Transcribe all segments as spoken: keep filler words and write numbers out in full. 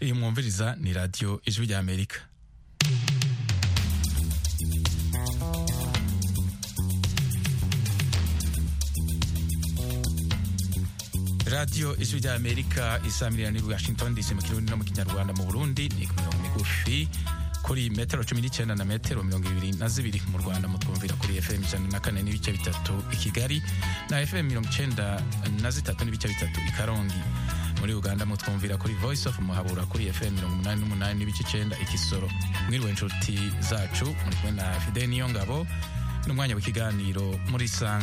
iyi mwumviriza ni radio Ijwi rya Amerika. Radio Ijwi rya Amerika isamirira ni Washington D C mu Kirundi no mu Kinyarwanda mu Burundi ni ku mirongo migufi kuri metero cumi n'icyenda na metero mirongo ibiri na zibiri mu Rwanda mutwumvira kuri F M ijana na kane n'ibice bitatu i Kigali na F M mirongo icyenda na zitatu n'ibice bitatu i Karongi. Muri Uganda mutwumvira kuri Voice of Muhabura kuri F M mirongo umunani n'umunani n'ibice icyenda i Kisoro. Mwiriwe inshuti zacu muri kumwe na Fidel Niyongabo n'umwanya w'ikiganiro muri Sanga.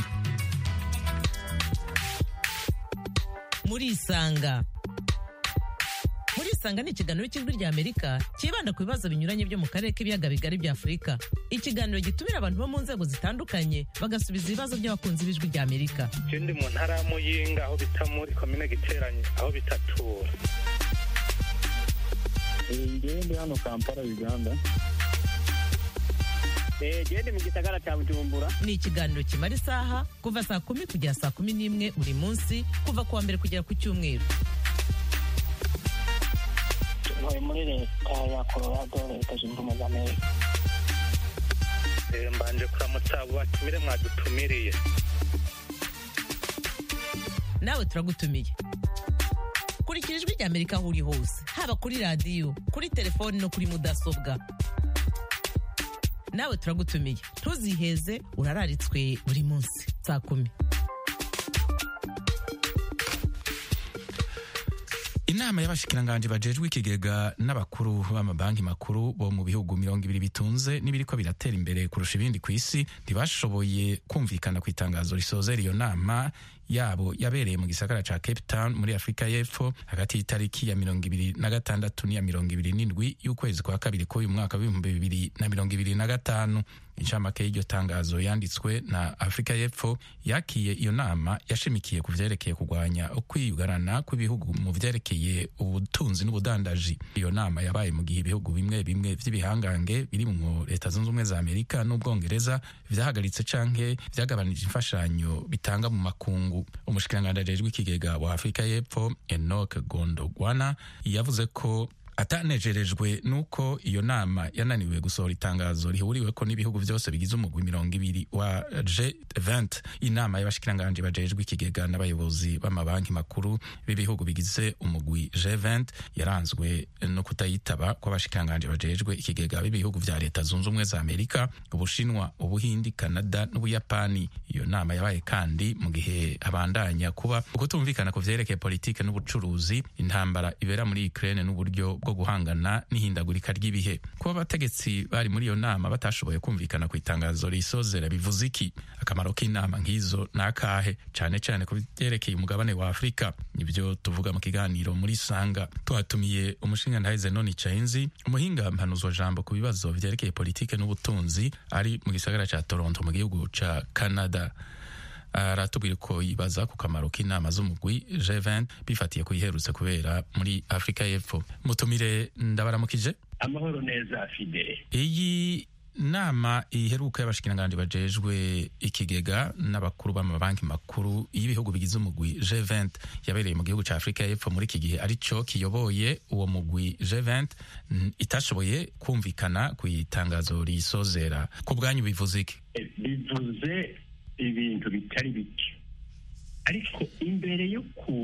Muri Isanga Muri Isanga ni ikiganiro cy'Ijwi rya Amerika kibanda ku bibazo binyuranye byo mu karere k'ibiyaga bigari bya Afurika. Ikiganiro gitumira abantu bo mu nzego zitandukanye bagasubiza ibibazo by'abakunzi b'Ijwi rya Amerika. Ikindi mu ntara ya Muyinga aho bita muri komine Giteranye aho bitatura. Ngende hano Kampala Uganda. Eh gende mu gisagara cya Bujumbura. Ni ikiganiro kimara isaha kuva saa kumi kugera saa kumi n'imwe buri munsi kuva kuwa mbere kugera ku cyumweru. Tuvuye muri leta ya Colorado leta zunze ubumwe za Amerika. Eh mbanje kuramutsa batumire mwadutumiriye. Nawe turagutumiye. Kurikira Ijwi rya Amerika aho uri hose haba kuri radio kuri telefone no kuri mudasobwa. Nawe turagutumiye ntuziheze urararitswe buri munsi saa kumi. Inama y'abashikiranganje bajejwe ikigega n'abakuru b'amabanki makuru bo mu bihugu mirongo ibiri bitunze n'ibiriko biratera imbere kurusha ibindi ku isi ntibashoboye kumvikana ku itangazo risozera iyo nama yabo yabereye mu gisagara ca Cape Town muri Afrika y'Epfo hagati y'itariki ya mirongo ibiri na gatandatu n'iya mirongo ibiri n'indwi y'ukwezi kwa kabiri k'uyu mwaka w'ibihumbi bibiri na mirongo ibiri na gatanu. Incamake y'iryo tangazo yanditswe na Afrika y'Epfo yakiye iyo nama yashimikiye ku vyerekeye kurwanya ukwiyugarana kw'ibihugu mu vyerekeye ubutunzi n'ubudandaji. Iyo nama yabaye mu gihe ibihugu bimwe bimwe vy'ibihangange biri mu Leta Zunze Ubumwe za Amerika n'Ubwongereza vyahagaritse canke vyagabanije imfashanyo bitanga mu makungu. Umushikiranganje ajejwe ikigega wa Afrika y'Epfo Enoch Gondogwana yavuze ko atanejerejwe nuko iyo nama yananiwe gusohora itangazo rihuriweko n'ibihugu byose bigize umugwi mirongo ibiri wa G twenty. Inama y'abashikiranganje bajejwe ikigega n'abayobozi b'amabanki makuru b'ibihugu bigize umugwi G twenty yaranzwe no kutayitaba kw'abashikiranganje bajejwe ikigega b'ibihugu vya Leta Zunze Ubumwe za Amerika, Ubushinwa, Ubuhindi, Canada n'Ubuyapani. Iyo nama yabaye kandi mu gihe abandanya kuba ukutumvikana ku vyerekeye politike n'ubucuruzi, intambara ibera muri Ukraine n'uburyo bwo guhangana n'ihindagurika ry'ibihe. Kuba abategetsi bari muri iyo nama batashoboye kumvikana ku itangazo risozera bivuze iki? Akamaro k'inama nk'izo nakahe cane cane ku vyerekeye umugabane wa Afrika? Nibyo tuvuga mu kiganiro muri Sanga. Twatumiye umushingantahe Zenoni Chainzi, umuhinga mpanuzwa jambo ku bibazo vyerekeye politike n'ubutunzi, ari mu gisagara ca Toronto mu gihugu ca Canada. Aratubwira ko yibaza ku kamaro k'inama z'umugwi G twenty bifatiye ku iherutse kubera muri Afrika y'Epfo. Mutumire ndabaramukije. Amahoro neza Fidel. Iyi nama iheruka y'abashikiranganje bajejwe ikigega n'abakuru b'amabanki makuru y'ibihugu bigize umugwi G twenty yabereye mu gihugu ca Afrika y'Epfo muri iki gihe arico kiyoboye uwo mugwi G twenty itashoboye kumvikana ku itangazo risozera. Ku bwanyu bivuze iki? Bivuze ibintu bitari bike, ariko imbere yo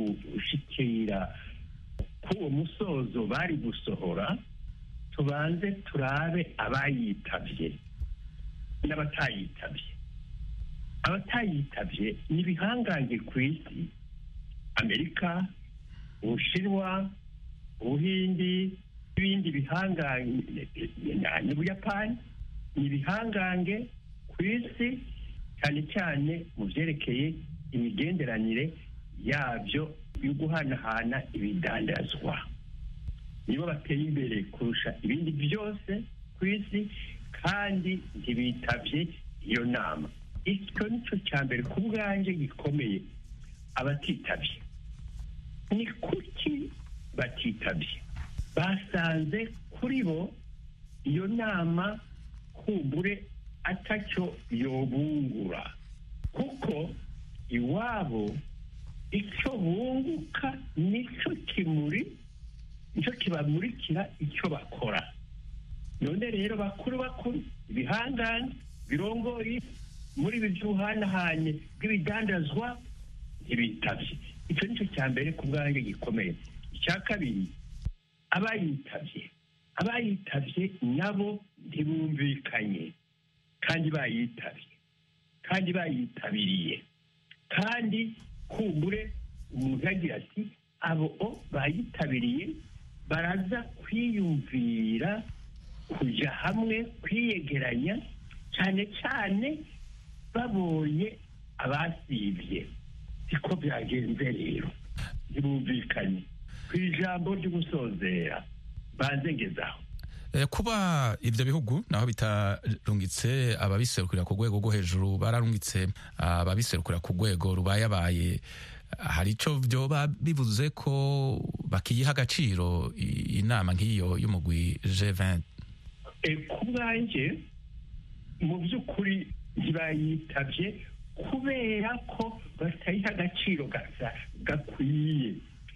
kushikira k'uwo musozo bari gusohora tubanze turabe abayitavye n'abatayitavye. Abatayitavye ni ibihangange ku isi: Amerika, Ubushinwa, Ubuhindi n'ibindi bihangange, n'Ubuyapani. Ni ibihangange ku isi cyane cyane mu vyerekeye imigenderanire yabyo yo guhanahana ibidandazwa. Nibo bateye imbere kurusha ibindi byose ku isi kandi ntibitavye iyo nama. Icyo nico cya mbere ku bwanjye gikomeye. Abatitavye ni kuki batitavye? Basanze kuri bo iyo nama kumbure atacyo yobungura, kuko iwabo icyo bunguka nicyo kimuri nicyo kibamurikira icyo bakora. None rero bakuru bakuru ibihangane birongoye muri ibi by'ubuhanahane bw'ibidandazwa ntibitavye. Icyo nicyo cya mbere ku bwanjye gikomeye. Icya kabiri, abayitabye abayitabye nabo ntibumvikanye kandi bayitabye kandi bayitabiriye kandi kumbure umuntu agira ati abo bayitabiriye baraza kwiyumvira kujya hamwe kwiyegeranya cyane cyane babonye abasibye. siko byagenze rero ntibumvikanye ku ijambo ryo gusozera banze ngezaho. Kuba ivyo bihugu naho bitarungitse ababiserukira ku rwego rwo hejuru bararungitse ababiserukira ku rwego rubayabaye, hari ico vyoba bivuze ko bakiyiha agaciro inama nk'iyo y'umugwi G vingt? Ku bwanjye mu by'ukuri ntibayitavye kubera ko batayiha agaciro gakwiye,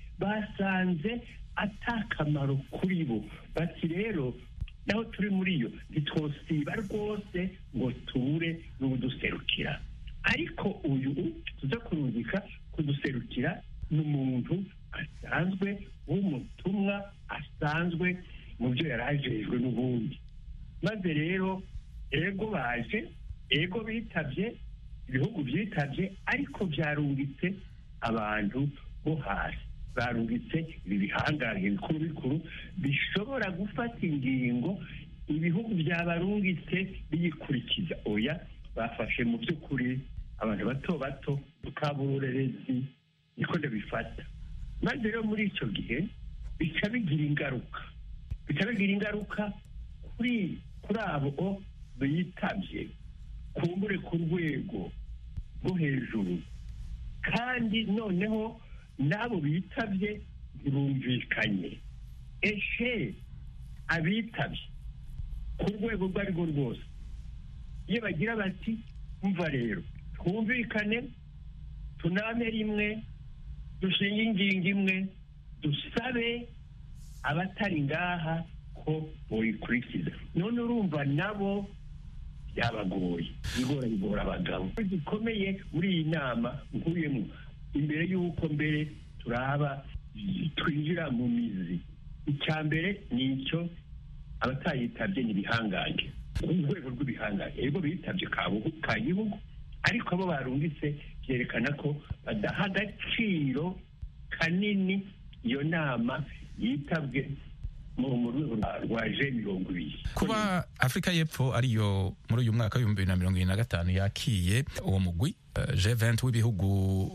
basanze atakamaro kuri bo. Bati rero naho turi muri yo ntitwosiba rwose ngo tubure n'ubuduserukira, ariko uyu tuza kurungika kuduserukira n'umuntu asanzwe w'umutumwa asanzwe mu byo yarajejwe n'ubundi. Maze rero ego baje, ego bitavye, ibihugu byitavye, ariko byarungitse abantu bo hasi, barungitse ibi bihangange bikuru bikuru bishobora gufata ingingo ibihugu byabarungitse biyikurikiza. Oya, bafashe mu by'ukuri abantu bato bato tukaburerezi, niko ndabifata. Maze rero muri icyo gihe bica bigira ingaruka bica bigira ingaruka kuri kuri abo bitabye kumbure ku rwego rwo hejuru, kandi noneho n'abo bitabye ntibumvikanye. Eshe abitabye ku rwego rwo ari rwo rwose, iyo bagira bati umva rero twumvikane, tuname rimwe, dushinge ingingo imwe, dusabe abatari ngaha ko boyikurikiza. None urumva nabo byabagoye, bigora bigora abagabo. Gikomeye muri iyi nama nkuyemo, imbere y'uko mbere turaba twinjira mu mizi, icya mbere ni icyo abatayitabye n'ibihangange, urwego rw'ibihangange. Ego bitabye ka gihugu, ariko abo barungitse byerekana ko badaha agaciro kanini iyo nama yitabwe mu rwego rwa G mirongo ibiri. Kuba Afrika y'Epfo ariyo muri uyu mwaka w'ibihumbi bibiri na mirongo ibiri na gatanu yakiye uwo mugwi G vingt w'ibihugu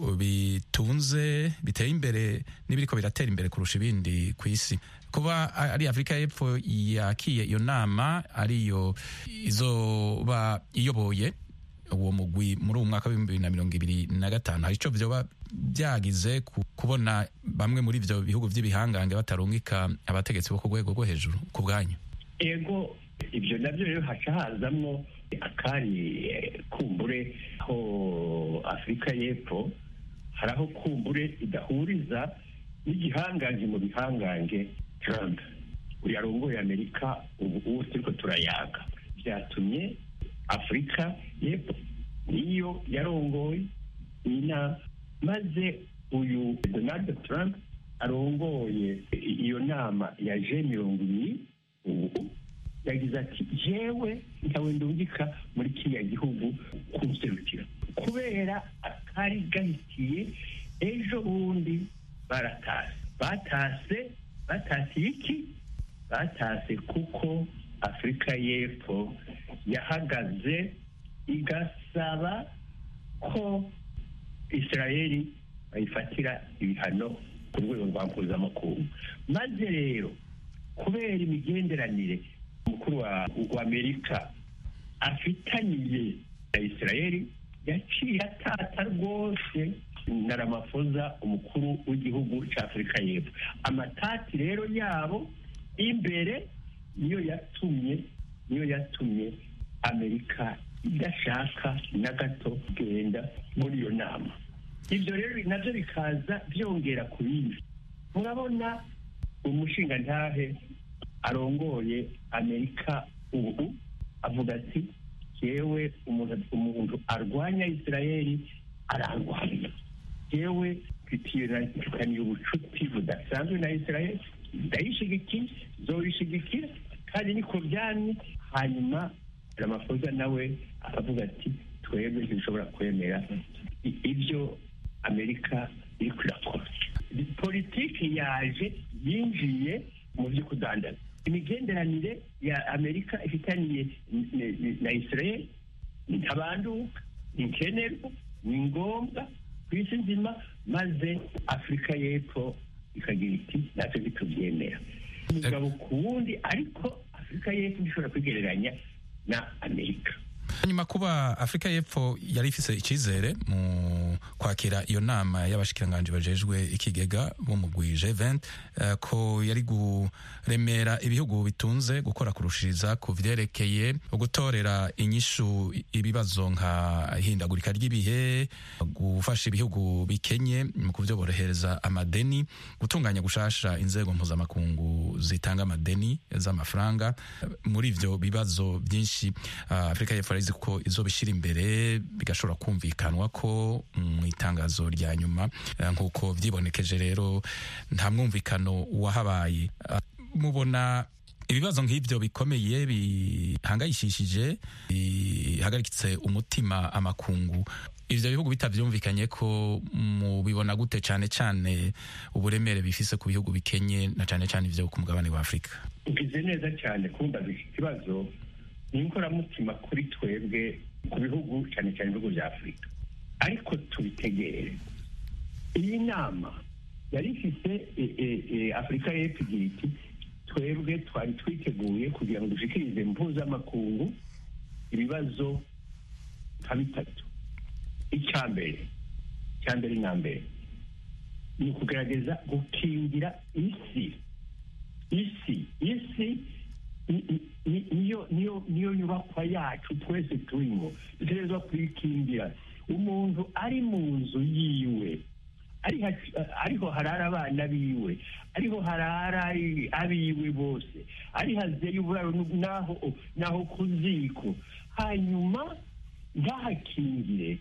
bitunze biteye imbere n'ibiriko biratera imbere kurusha ibindi ku isi, kuba ari Afrika y'Epfo yakiye iyo nama ariyo izoba iyoboye uwo mugwi muri uwo mwaka w'ibihumbi bibiri na mirongo ibiri na gatanu, hari ico vyoba byagize kubona bamwe muri ivyo bihugu vy'ibihangange batarungika abategetsi bo ku rwego rwo hejuru ku bwanyu? Ego ibyo nabyo rero haca hazamwo akari kumbure ho Afrika y'Epfo hari aho kumbure idahuriza n'igihangange mu bihangange. Trump uyu arongoye Amerika ubu ubu turiko turayaga, byatumye Afrika y'Epfo niyo yarongoye ina, maze uyu Donald Trump arongoye iyo nama ya G mirongo ibiri ubu yagize ati jewe ntawe ndungika muri kiriya gihugu kunserukira kubera akari gahitiye. Ejo bundi baratase batase batase iki batase kuko Afrika y'Epfo yahagaze igasaba ko Israeli bayifatira ibihano ku rwego rwa mpuzamakungu. Maze rero kubera imigenderanire umukuru wa Amerika afitaniye na Israeli, yaciye atata rwose na Ramaphosa umukuru w'igihugu cya Afrika y'Epfo. Amatati rero yabo imbere niyo yatumye niyo yatumye Amerika idashaka na gato kugenda muri iyo nama. Ibyo rero nabyo bikaza byongera ku bindi. Murabona umushingantahe arongoye Amerika ubu avuga ati yewe umuntu umuntu arwanya Israeli ararwanya yewe twitiyeranye ubucuti budasanzwe na Israeli ndayishigikiye zoyishigikiye kandi niko byamye. Hanyuma Ramaphosa nawe aravuga ati twebwe ntishobora kwemera ibyo Amerika iri kurakora. Politiki yaje yinjiye mu byo kudandaza. Imigenderanire ya Amerika ifitaniye na Israel ntabanduka, ni nkenerwa, ni ngombwa ku isi nzima, maze Afurika y'Epfo ikagira iti natwe ntitubyemera. Umugabo ku wundi, ariko Afurika y'Epfo ishobora kwigereranya na Amerika. Hanyuma kuba Afrika y'Epfo yari ifise icizere mu kwakira iyo nama y'abashikiranganje bajejwe ikigega bo mu G vingt uh, ko yari guremera ibihugu bitunze gukora kurushiriza ku vyerekeye gutorera inyishu ibibazo nka hindagurika ry'ibihe, gufasha ibihugu bikenye mu kuvyoborohereza amadeni, gutunganya gushasha inzego mpuzamakungu zitanga amadeni z'amafaranga. Muri ivyo bibazo byinshi uh, Afrika y'Epfo ko izo bishira imbere bigashobora kumvikanwa ko mu itangazo rya nyuma nk'uko vyibonekeje. Rero nta mwumvikano wahabaye. Mubona ibibazo nk'ivyo bikomeye bihangayishishije bihagarikitse umutima amakungu, ivyo bihugu bitavyumvikanye ko mubibona gute, cane cane uburemere bifise ku bihugu bikenye na cane cane ivyo ku mugabane wa Afrika? Ugize neza cyane kumva iki kibazo. Ni inkoramutima kuri twebwe ku bihugu cyane cyane ibihugu bya Afurika, ariko tubitegere. Iyi nama yari ifite Afurika y'Epfo igira iti twebwe twari twiteguye kugira ngo dushikirize mpuzamakungu ibibazo nka bitatu. Icya mbere icya mbere na mbere ni ukugerageza gukingira isi isi isi niyo niyo niyo nyubakwa yacu twese turimo, dutegerezwa kuyikingira. Umuntu ari mu nzu yiwe, ariho harara abana biwe, ariho harara abiwe bose, ari hazeye uburaro naho naho ku ziko, hanyuma ntahakingire,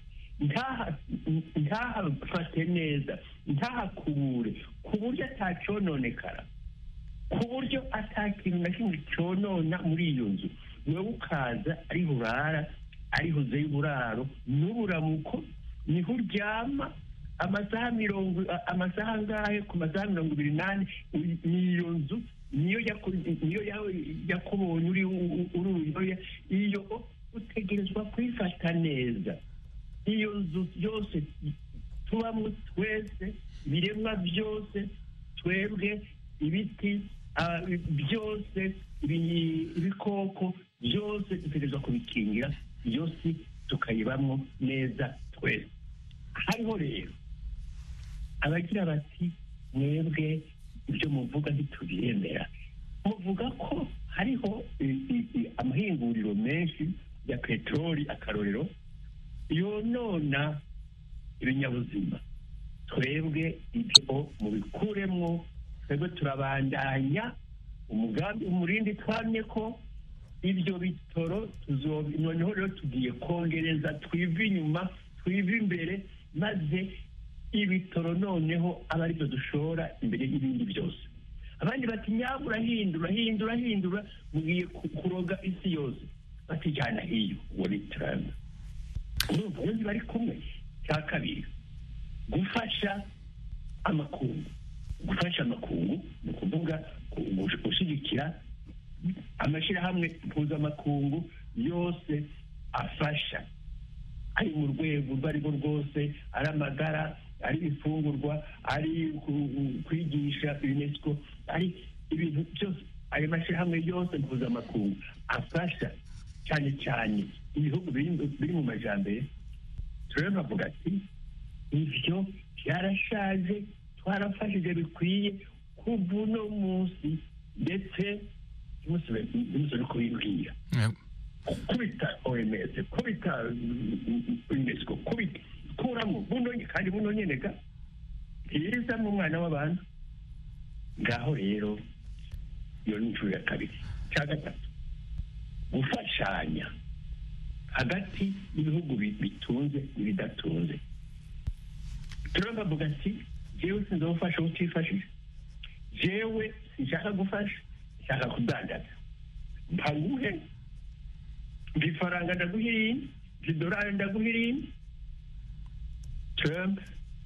ntahafate neza, ntahakubure ku buryo atacononekara, ku buryo atakintu na kimwe conona muri iyo nzu. Wewe ukaza ariho urara, ariho uzeye uburaro n'uburamuko, niho uryama amasaha mirongo amasaha angahe ku masaha mirongo ibiri n'ane. Niyo nzu niyo niyo yakubonye uri uruyoya, iyo utegerezwa kwifata neza. Iyo nzu yose tubamo twese, ibiremwa byose, twebwe, ibiti byose, ibikoko byose, dutegerezwa kubikingira, yose tukayibamo neza twese. Hariho rero abagira bati mwebwe ibyo muvuga ntitubyemera. Muvuga ko hariho amahinguriro menshi ya peteroli, akarorero, yonona ibinyabuzima. Twebwe ibyo mubikuremwo, twebwe turabandanya umugambi umurindi twamye ko ibyo bitoro noneho rero tugiye kongereza, twiva inyuma twiva imbere, maze ibitoro noneho aba aribyo dushora imbere y'ibindi byose. Abandi bati nyabura hindura hindura hindura, mugiye kuroga isi yose, batijyana hiyo. Uwo ni Trump. Urumva yose bari kumwe. Cya kabiri, gufasha amakungu. Gufasha amakungu ni ukuvuga gushyigikira amashyirahamwe mpuzamakungu yose afasha, ari mu rwego urwo ari rwo rwose, ari amagara, ari ibifungurwa, ari kwigisha UNESCO, ari ibintu byose. Ayo mashyirahamwe yose mpuzamakungu afasha cyane cyane ibihugu biri mu majambere. Turebe bavuga ati ibyo byarashaje, twarafashije bikwiye kuva uno munsi, ndetse umusore kubibwira kubita O M S, kubita UNESCO, kubita kuramo buno, kandi buno nyene ga iriza mu mwana w'abantu ngaho rero iyo ni inshuro ya kabiri. cya gatatu gufashanya hagati y'ibihugu bitunze n'ibidatunze. Trump avuga ati jewe sinzofasha utifashije, jewe sinshaka gufasha, nshaka kudandaza, mpanguhe mbifaranga ndaguhirini, mvidorari ndaguhirini. Trump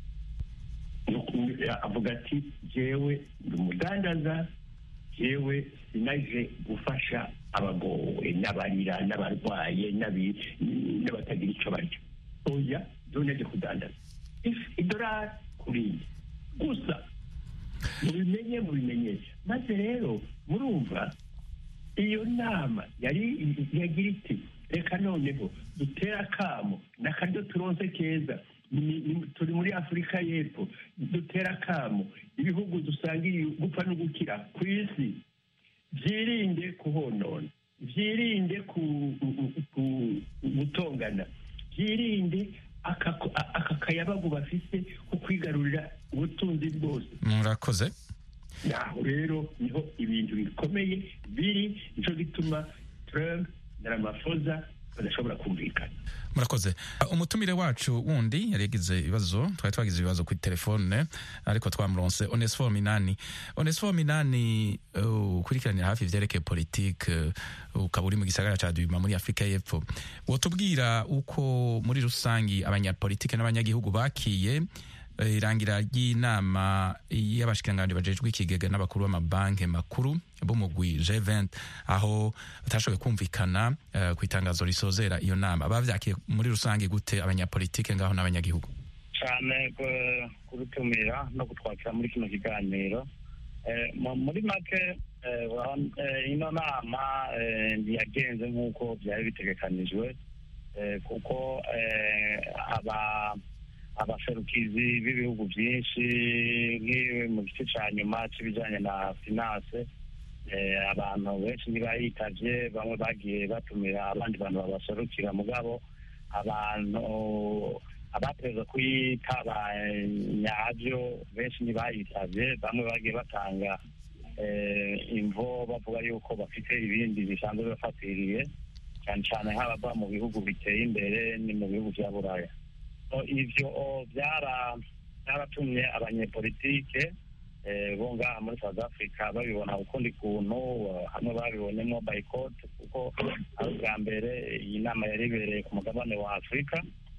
avuga ati jewe ndi umudandaza, jewe sinaje gufasha abagowe n'abarira n'abarwaye n'abatagira icyo barya. Oya, doneje kudandaza idorari kurindi gusa, mubimenye mubimenyesha. Maze rero murumva iyo nama yari yagira iti reka noneho dutera akamo n'akaryo turonse keza, turi muri Afurika y'Epfo, dutera akamo ibihugu dusangiye gupfa no gukira ku isi, byirinde kuhonona, byirinde gutongana, byirinde aka kayabagu bafise ko kwigarurira ubutunzi bwose. Murakoze. Naho rero niho ibintu bikomeye biri, nico gituma Trump na Ramaphosa badashobora kumvikana. Murakoze. Umutumire wacu wundi yari yagize ibibazo, twari twagize ibibazo kuri telefone ariko twamuronse. Onesphore Minani. Onesphore Minani, ukurikiranira hafi ivyerekeye politique, ukaba uri mu gisagara ca Duma muri Afrika y'Epfo. Wotubwira uko muri rusangi abanyapolitike n'abanyagihugu bakiye irangira ry'inama y'abashikiranganje bajejwe ikigega n'abakuru b'amabanki makuru b'umugwi G vingt, aho batashoboye kumvikana uh, ku itangazo risozera iyo nama. Bavyakiye muri rusange gute abanyapolitike ngaho n'abanyagihugu? Cyane kurutumira no gutwakira muri kino kiganiro. Eh, muri make eh, ino nama eh, yagenze nk'uko byari bitegekanijwe, eh, kuko eh, aba abaserukizi b'ibihugu byinshi nk'iwe mu gice cya nyuma cy'ibijyanye na finance, abantu benshi ntibayitavye, bamwe bagiye batumira abandi bantu babaserukira, mugabo abantu abateza kuyitaba nyabyo benshi ntibayitavye, bamwe bagiye batanga imvo bavuga yuko bafite ibindi bisanzwe bafatiriye, cyane cyane nk'abava mu bihugu biteye imbere ni mu bihugu bya Buraya. Ivyo byaratumye abanyepolitike bo ngaha muri South Africa babibona ukundi kuntu, hamwe babibonyemo boycott, kuko ari ubwa mbere iyi nama yari ibereye ku mugabane wa Afurika.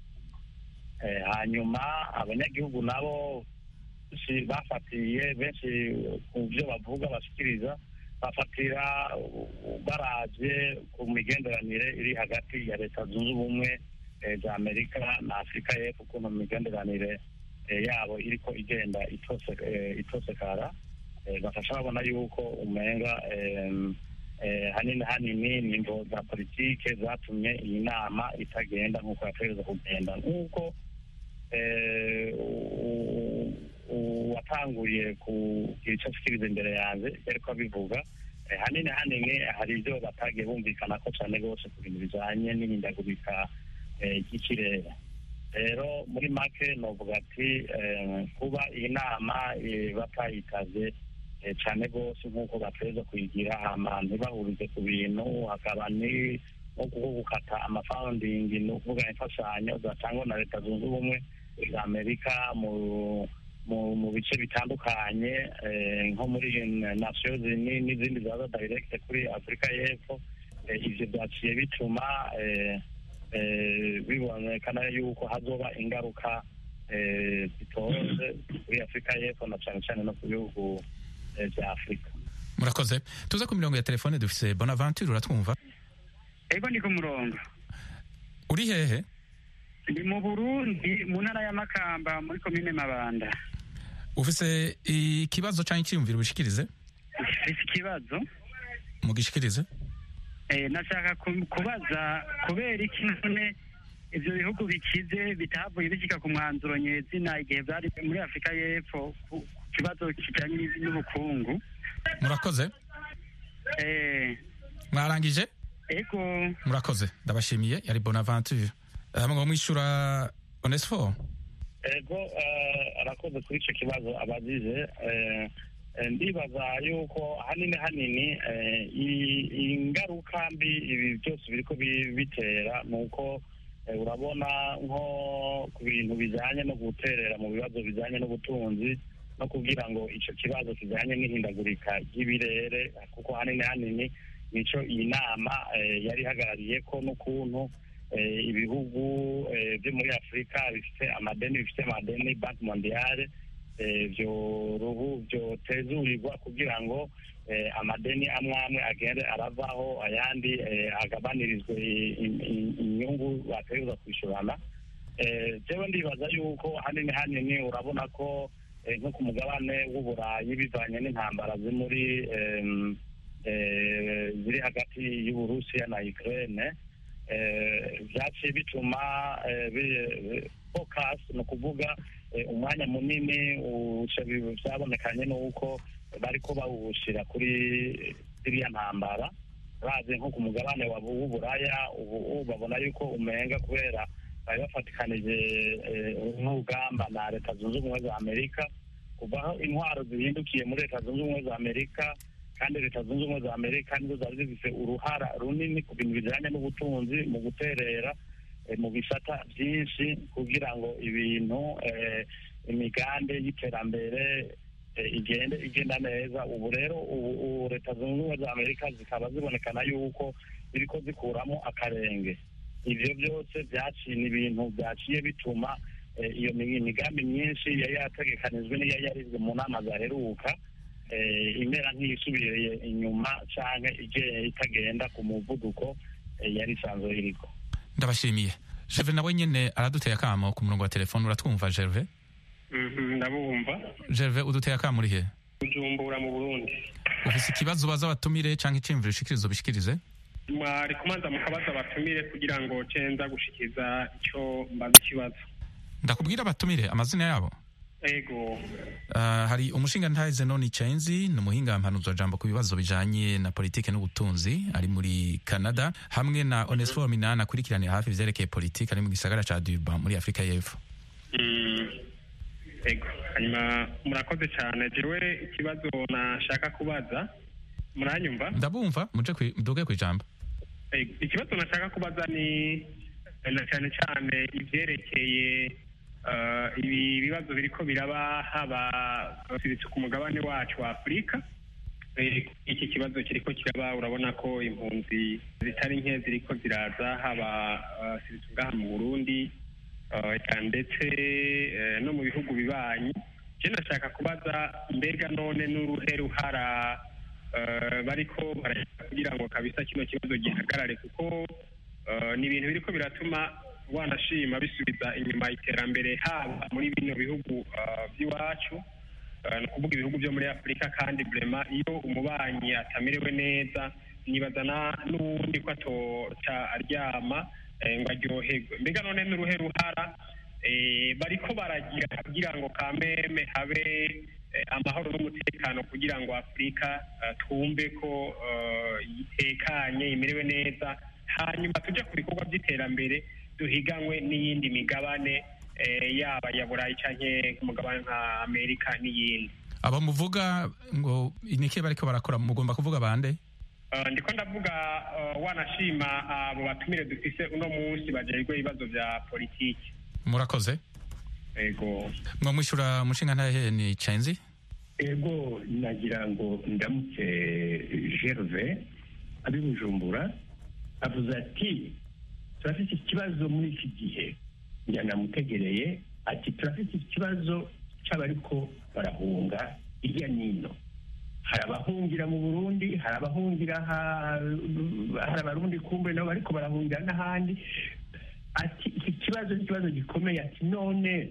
Hanyuma abanyagihugu nabo bafatiye benshi ku byo bavuga bashikiriza, bafatira baravye ku migenderanire iri hagati ya Leta Zunze Ubumwe za Amerika na Afurika y'Epfo, ukuntu imigenderanire yabo iriko igenda itosekara. Bafasha babona yuko umenga hanini hanini nimbo za politike zatumye iyi nama itagenda nk'uko yategerezwa kugenda, nk'uko watanguye kugira icyo ashikiriza imbere yanjye yariko abivuga. Hanini hanini hari ibyo batagiye bumvikana ko cyane rwose ku bintu bijanye n'ihindagurika ry'ikirere. Rero muri make novuga ati kuba iyi nama batayitaze cyane rwose nk'uko bategerezwa kuyigira, hama ntibahurize ku bintu, hakaba ni nko gukata amafundingi, ni ukuvuga imfashanyo zatangwa na Leta Zunze Ubumwe za Amerika mu mu bice bitandukanye, nko muri Nations Unies n'izindi zaza direct kuri Afurika y'Epfo. Ivyo byaciye bituma bibonekana yuko hazoba ingaruka zitoze kuri Afurika y'Epfo na cyane cyane no ku bihugu bya Afurika. Murakoze. Tuza ku mirongo ya telefone dufise Bonaventure, uratwumva? Ego ndi ku murongo. Uri hehe? Ndi mu Burundi mu ntara ya Makamba muri komine Mabanda. Ufise ikibazo cyangwa icyiyumviro bishikirize? Ufise ikibazo? Mugishikirize. Eh, nashaka kubaza kubera iki none ivyo bihugu bikize bitavuye bishika ku mwanzuro nyezina igihe byari muri Afurika y'Epfo ku kibazo kijanye n'ubukungu. Murakoze. Eh, mwarangije? Ego. Murakoze, ndabashimiye. Yari Bonaventure. Hamwe mwishura Onesphore. Ego arakoze kuri icyo kibazo abagize. ndibaza yuko hanini hanini ingaruka mbi ibi byose biriko bitera ni uko urabona nko ku bintu bijyanye no guterera mu bibazo bijyanye n'ubutunzi no kugira ngo icyo kibazo kijyanye n'ihindagurika ry'ibirere kuko hanini hanini nico iyi nama yari ihagarariye ko n'ukuntu ibihugu byo muri afurika bifite amadeni bifite amadeni banki mondiale byo ruhu byotezurirwa kugira ngo amadeni amwe amwe agende aravaho ayandi agabanirizwe inyungu bategereza kwishyurana. Jewe ndibaza yuko hanini hanini urabona ko nko ku mugabane w'uburayi bivanye n'intambara zimuri ziri hagati y'Uburusiya na Ukraine byaciye bituma focus ni ukuvuga umwanya munini byabonekanye n'uko bariko bawushira kuri ziriya ntambara baze nko ku mugabane w'uburaya ubu babona yuko umenga kubera bari bafatikanije n'urugamba na leta zunze ubumwe za Amerika kuvaho intwaro zihindukiye muri leta zunze ubumwe za Amerika kandi leta zunze ubumwe za Amerika nizo zari zifise uruhara runini ku bintu bijanye n'ubutunzi mu guterera mu bisata byinshi kugira ngo ibintu imigambi y'iterambere igende igenda neza. Ubu rero ubu leta zunze ubumwe za Amerika zikaba zibonekana yuko ziriko zikuramo akarenge. Ivyo byose byaciye ibintu byaciye bituma iyo migambi myinshi yari yategekanijwe n'iyo yarizwe mu nama zaheruka imera nk'iyisubiriye inyuma canke igiye itagenda ku muvuduko yari isanzwe iriko. Ndabashimiye. Gervais nawe nyene araduteye akamo ku murongo wa telefone. Uratwumva Gervais? Ndabumva. Gervais uduteye akamo uri he? Bujumbura mu Burundi. Ufise ikibazo baza batumire canke iciyumviro ushikiriza ubishikirize? Mwari kumanza mukabaza batumire kugira ngo cenza gushikiza ico mbaza ikibazo. Ndakubwira batumire amazina yabo? Ego. Uh, hari umushinga ntahe Zenoni Chainzi ni umuhinga mpanuzwa jambo ku bibazo bijanye na politike n'ubutunzi ari muri Canada hamwe na Onesphore Minani akurikirana hafi ivyerekeye politike ari mu gisagara ca Durban muri Afrika y'Epfo. Mm. Ego. Hanyuma murakoze cyane. Jewe ikibazo nashaka kubaza muranyumva? Ndabumva muje kwiduge kwijambo. Ego. Ikibazo nashaka kubaza ni na cyane cyane ivyerekeye Uh, ibi bibazo biriko biraba haba ku mugabane wacu wa Afurika. Iki kibazo kiriko kiraba urabona ko impunzi zitari nke ziriko ziraza haba uh, ngaha mu Burundi uh, ndetse uh, no mu bihugu bibanyi. Je nashaka kubaza mbega none n'uruhe ruhara uh, bariko kugira ngo kabisa kino kibazo gihagarare kuko uh, ni ibintu biriko biratuma wanashima bisubiza inyuma iterambere haba muri bino bihugu by'iwacu no kuvuga ibihugu byo muri Afurika kandi brema iyo umubanyi atamerewe neza nibazana n'undi ko atoca aryama ngo aryoherwe. Mbega none n'uruhe ruhara bariko baragira kugira ngo kameme habe amahoro n'umutekano kugira ngo Afurika twumve ko yitekanye imerewe neza hanyuma tujya ku bikorwa by'iterambere duhiganywe n'iyindi migabane yaba ya Burayi canke umugabane nka Amerika n'iyindi. Aba muvuga ngo niki bariko barakora mugomba kuvuga bande? Uh, ndiko ndavuga uh, wanashima abo uh, batumire dufise uno munsi bajerwe ibibazo vya politiki. Murakoze. Ego. Mwa mwishura mushinga ntahe ni Chainzi? Ego nagira ngo ndamutse Gervais abi Bujumbura avuze ati turafite ikibazo muri iki gihe yanamutegereye ati turafite ikibazo cy'abariko barahunga irya nino. Hari abahungira mu Burundi, hari abahungira hari abarundi kumbe nabo bariko barahungira n'ahandi. Ati iki kibazo ni ikibazo gikomeye ati none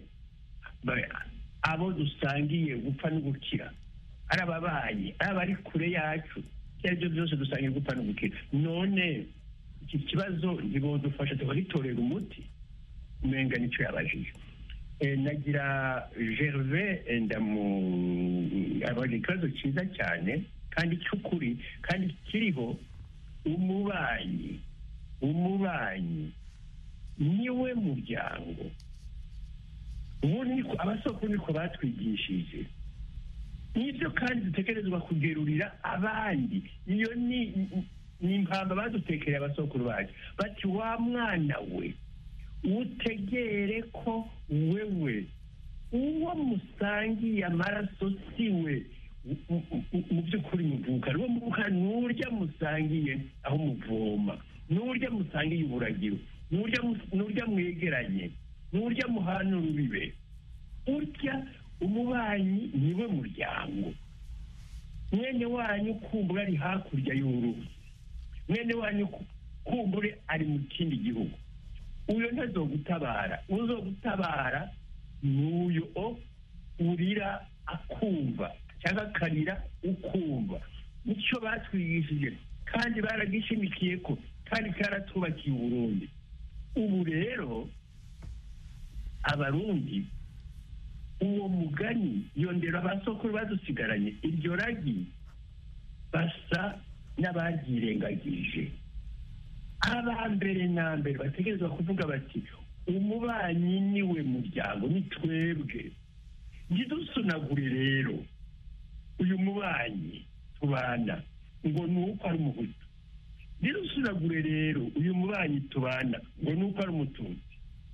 abo dusangiye gupfa no gukira ari ababanyi ari abari kure yacu ibyo byose dusangiye gupfa no gukira none iki kibazo ntibodufasha tukagitorera umuti umenga nicyo yabajije. E, nagira Gervais ndamu abari ikibazo cyiza cyane kandi cy'ukuri kandi kiriho umubanyi umubanyi niwe muryango ubu niko abasoko niko batwigishije nibyo kandi dutegerezwa kugerurira abandi. Iyo ni ni impamba badutekereye abasokuru bacu bati wa mwana we utegere ko wewe uwo musangiye amaraso siwe mu by'ukuri muvuka uwo muvuka n'urya musangiye aho muvoma, n'urya musangiye uburagiro, n'urya mwegeranye, n'urya muhana urubibe. Urya umubanyi niwe muryango. Mwene wanyu kumbura ari hakurya y'uruzi, mwene wanyu kumbure ari mu kindi gihugu, uyo ntazogutabara. Uzogutabara n'uyo urira akumva cyangwa akarira ukumva. Nicyo batwigishije kandi baragishimikiye ko kandi karatubakiye Uburundi. Ubu rero abarundi uwo mugani yondera abasokuru badusigaranye iryo ragi basa n'abaryirengagije. Abambere na mbere bategerezwa kuvuga bati umubanyi niwe muryango, ni twebwe. Ntidusunagure rero uyu mubanyi tubana ngo ni uko ari umuhutu, ntidusunagure rero uyu mubanyi tubana ngo ni uko ari umututsi.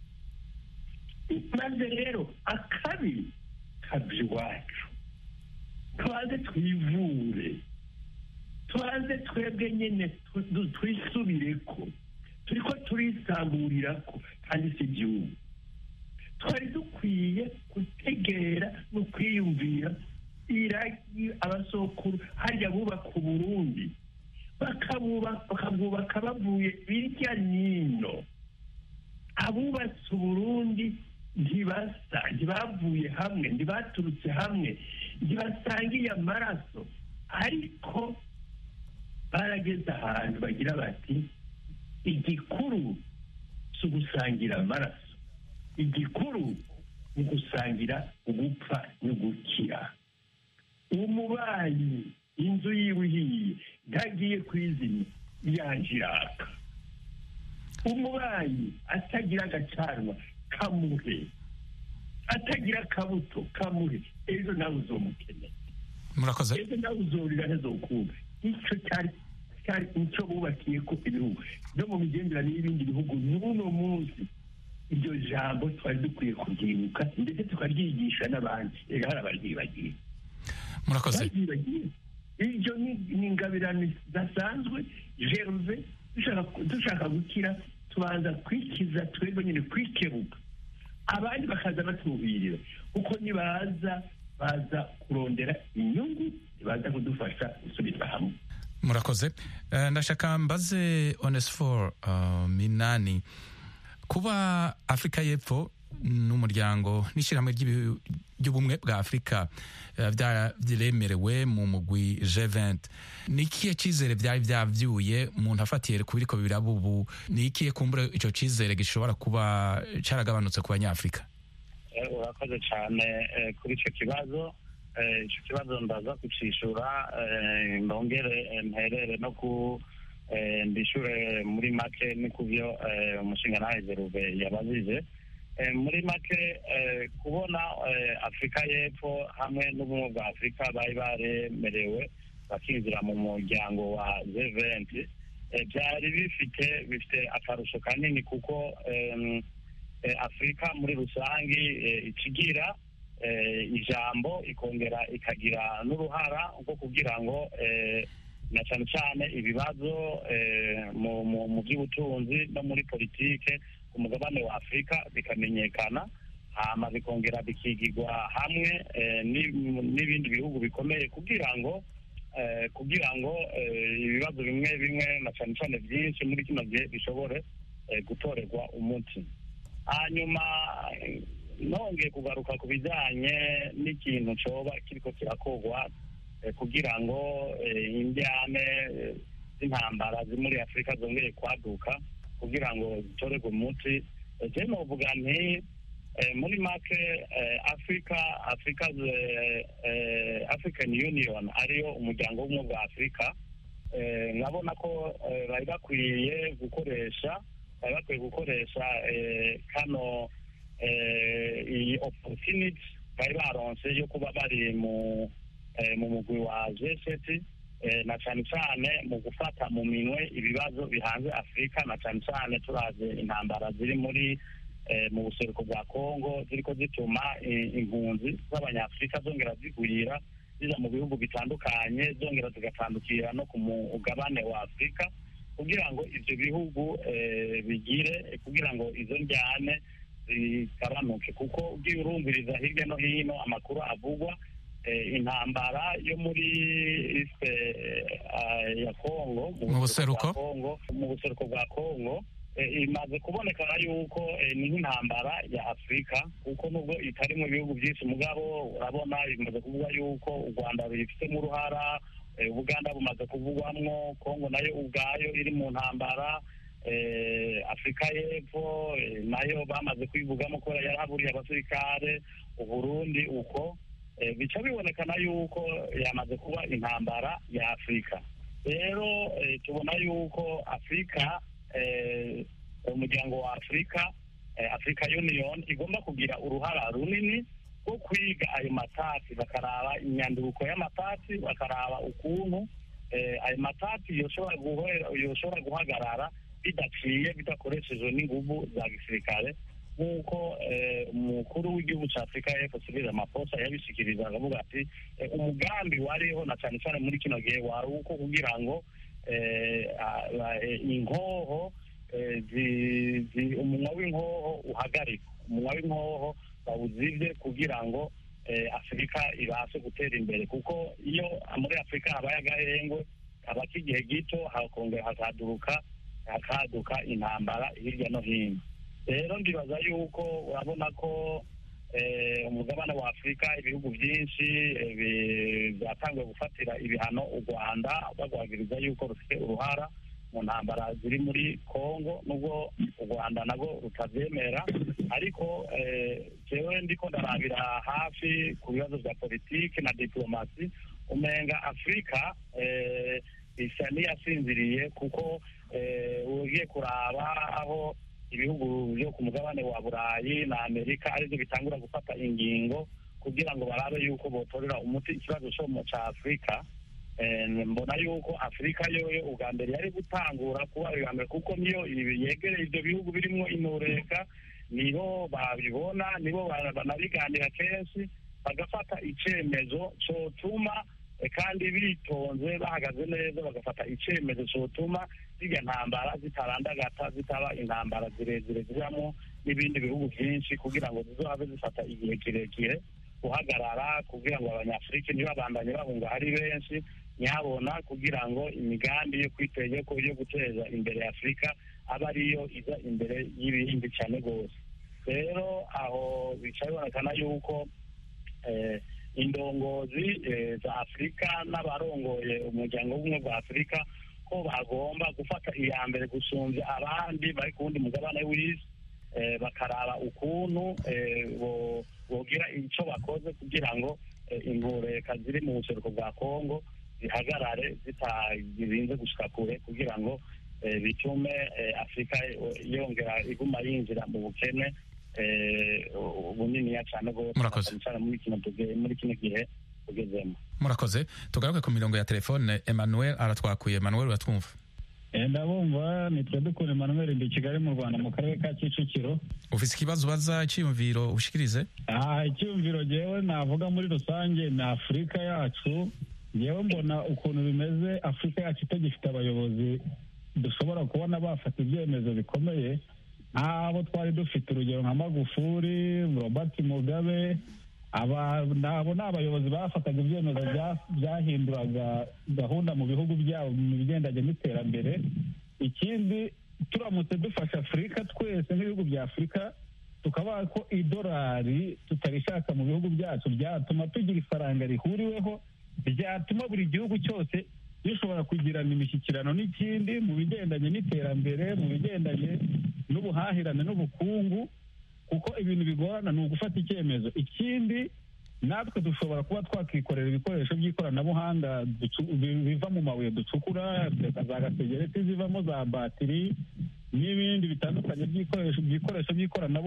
Maze rero akabi kabye iwacu, twaze twivure, twaze twebwe nyine twisubire ko turiko turisamburira ko kandi si igihugu. Twari dukwiye gutegera no kwiyumvira iragi abasokuru harya bubaka Uburundi bakabwubaka bavuye birya nino. Abubatse Uburundi ntibasa, ntibavuye hamwe, ntibaturutse hamwe, ntibasangiye amaraso, ariko barageze ahantu bagira bati igikuru si ugusangira amaraso, igikuru ni gusangira ugupfa no gukira. Umubanyi inzu yiwe ihiye ntagiye kwizimya yanje iraka. Umubanyi atagira agacanwa kamuhe, atagira akabuto kamuhe, ejo nawe uzomukeneye, murakoze, ejo nawe uzorira ntazokumva. Icyo cyari cyari icyo bubakiye ko ibihugu no mu migenderanire y'ibindi bihugu. N'uno munsi iryo jambo twari dukwiye kubyibuka ndetse tukaryigisha n'abandi. Ega hari abaryibagiye, murakoze. Iryo ni ingabirano zidasanzwe. Jeruve dushaka gukira tubanza kwikiza twebwe nyine, kwikebuka. Abandi bakaza batubirira kuko nibaza baza kurondera inyungu, baza kudufasha gusubiza hamwe. Murakoze. Uh, ndashaka mbaze Onesphore uh, Minani, kuba Afrika y'Epfo n'umuryango n'ishyirahamwe ry'ubumwe bwa Afrika byaremerewe mu mugwi G vingt, ni ikihe cyizere byari byavyuye umuntu afatiye ku biriko biraba ubu? Ni ikihe kumbura icyo cyizere gishobora kuba caragabanutse ku banyafrika? Urakoze cyane kuri icyo kibazo. Icyo kibazo ndaza kucishura, ndongere mperere no ku ndishure muri make ni kubyo umushinga nawe Jeruve yabazije. Muri make kubona Afrika y'Epfo hamwe n'ubumwe bwa Afrika bari baremerewe bakinjira mu muryango wa G vingt byari bifite bifite akarusho kanini, kuko Afrika muri rusange ikigira ijambo ikongera ikagira n'uruhara rwo kugira ngo na cyane cyane ibibazo mu by'ubutunzi no muri politike ku mugabane wa Afrika bikamenyekana, hama bikongera bikigirwa hamwe n'ibindi bihugu bikomeye kugira ngo kugira ngo ibibazo bimwe bimwe na cyane cyane byinshi muri kino gihe bishobore gutorerwa umuti. Hanyuma nongeye kugaruka ku bijyanye n'ikintu coba kiriko kirakorwa kugira ngo indyane z'intambara ziri muri Afrika zongeye kwaduka kugira ngo zitorerwe umuti. Je novuga nti muri make Africa Africa African Union ariyo umuryango w'ubumwe bwa Afrika, nkabona ko bari bakwiye gukoresha bari bakwiye gukoresha kano iyi opportunity bari baronse yo kuba bari mu mu mugwi wa G sept na cyane cyane mu gufata mu minwe ibibazo bihanze Afurika, na cyane cyane turaze intambara ziri muri mu buseruko bwa Kongo ziriko zituma impunzi z'abanyafurika zongera zigwira ziza mu bihugu bitandukanye, zongera zigatandukira no ku mugabane wa Afurika, kugira ngo ivyo bihugu bigire, kugira ngo izo njyane zigabanuke. Kuko ugiye urumviriza hirya no hino amakuru avugwa, intambara yo muri iste ya Kongo, mu buseruko mu buseruko bwa Kongo imaze kubonekana yuko ni nk'intambara ya Afurika, kuko nubwo itari mu bihugu byinshi mugabo urabona bimaze kuvuga yuko u Rwanda rubifitemo uruhara, Uganda bumaze kuvugwamwo, Kongo nayo ubwayo iri mu ntambara, Afurika y'Epfo nayo bamaze kwivugamo ko yarahaburiye abasirikare, Uburundi uko bica bibonekana yuko yamaze kuba intambara ya Afurika. Rero tubona yuko Afurika, umuryango wa Afurika, Africa Union igomba kugira uruhara runini rwo kwiga ayo matati, bakaraba imyanduruko y'amatati, bakaraba ukuntu ayo matati yoshobora guhagarara bidaciye, bidakoreshejwe n'inguvu za gisirikare, nk'uko umukuru w'igihugu cya Afurika y'Epfo Cyril Ramaphosa yabishikiriza, akavuga ati umugambi wariho na cyane cyane muri kino gihe wari uko kugira ngo inkoho umunwa w'inkoho uhagarikwa, umunwa w'inkoho bawuzivye kugira ngo Afurika ibashe gutera imbere, kuko iyo muri Afurika habaye agahengwe kaba k'igihe gito, hakongera hakaduruka hakaduka intambara hirya no hino. Rero ndibaza yuko urabona ko umugabane wa Afurika ibihugu byinshi byatangiye gufatira ibihano u Rwanda, bagwagiriza yuko rufite uruhara mu ntambara ziri muri Kongo, nubwo u Rwanda nabwo rutabyemera. Ariko jewe ndiko ndarabira hafi ku bibazo bya politiki na diplomasi, umenga Afurika isa niyasinziriye, kuko ugiye kuraba aho ibihugu byo ku mugabane wa Burayi na Amerika aribyo bitangura gufata ingingo kugira ngo barabe yuko botorera umuti ikibazo cyo mu cya Afurika. Mbona yuko Afurika yoyo ubwa mbere yari gutangura kuba iya mbere, kuko niyo yegereye ibyo bihugu birimo intureka, nibo babibona, nibo banabiganira kenshi, bagafata icyemezo cyotuma kandi bitonze bahagaze neza, bagafata icyemezo cyotuma zirya ntambara zitarandagata, zitaba intambara zirezire ziramo n'ibindi bihugu byinshi, kugira ngo zizohave zifata igihe kirekire guhagarara, kugira ngo abanyafurika ntibabandanye bahunga ari benshi, nyabona kugira ngo imigambi yo kwiteza ko yo guteza imbere Afurika aba ariyo iza imbere y'ibindi cyane rwose. Rero aho bicaye bonekana yuko indongozi za Afurika n'abarongoye umuryango w'ubumwe bwa Afurika ko bagomba gufata iya mbere gusumbya abandi bari ku wundi mugabane w'isi, bakaraba ukuntu bogira icyo bakoze kugira ngo intureka ziri mu buseruko bwa Kongo zihagarare zitarinze gushika kure, kugira ngo bitume Afurika yongera iguma yinjira mu bukene buniniya cyane rwose muri kino gihe tugezemo. Murakoze. Tugaruke ku mirongo ya telefone. Emmanuel aratwakuye. Emmanuel, uratwumva? Ndabumva. Nitwe Dukunda Emmanuel, ndi Kigali mu Rwanda mu karere ka Kicukiro. Ufise ikibazo baza cyiyumviro ushikirize? Ah, icyumviro jewe navuga muri rusange na Afurika yacu, jewe mbona ukuntu bimeze, Afurika yacu itagifite abayobozi dushobora kubona bafata ibyemezo bikomeye abo twari dufite, urugero nka Magufuli, Robert Mugabe. Aba nabo ni abayobozi bafataga ibyemezo byahinduraga gahunda mu bihugu byabo mu bigendanye n'iterambere. Ikindi, turamutse dufasha Afurika twese nk'ibihugu bya Afurika, tukaba ko idolari tutarishaka mu bihugu byacu, byatuma tugira ifaranga rihuriweho, byatuma buri gihugu cyose gishobora kugirana imishyikirano n'ikindi mu bigendanye n'iterambere, mu bigendanye n'ubuhahirane n'ubukungu, kuko ibintu bigorana ni ugufata icyemezo. Ikindi, natwe dushobora kuba twakikorera ibikoresho by'ikoranabuhanga biva mu mabuye ducukura, za gasegereti zivamo za batiri n'ibindi bitandukanye by'ibikoresho by'ibikoresho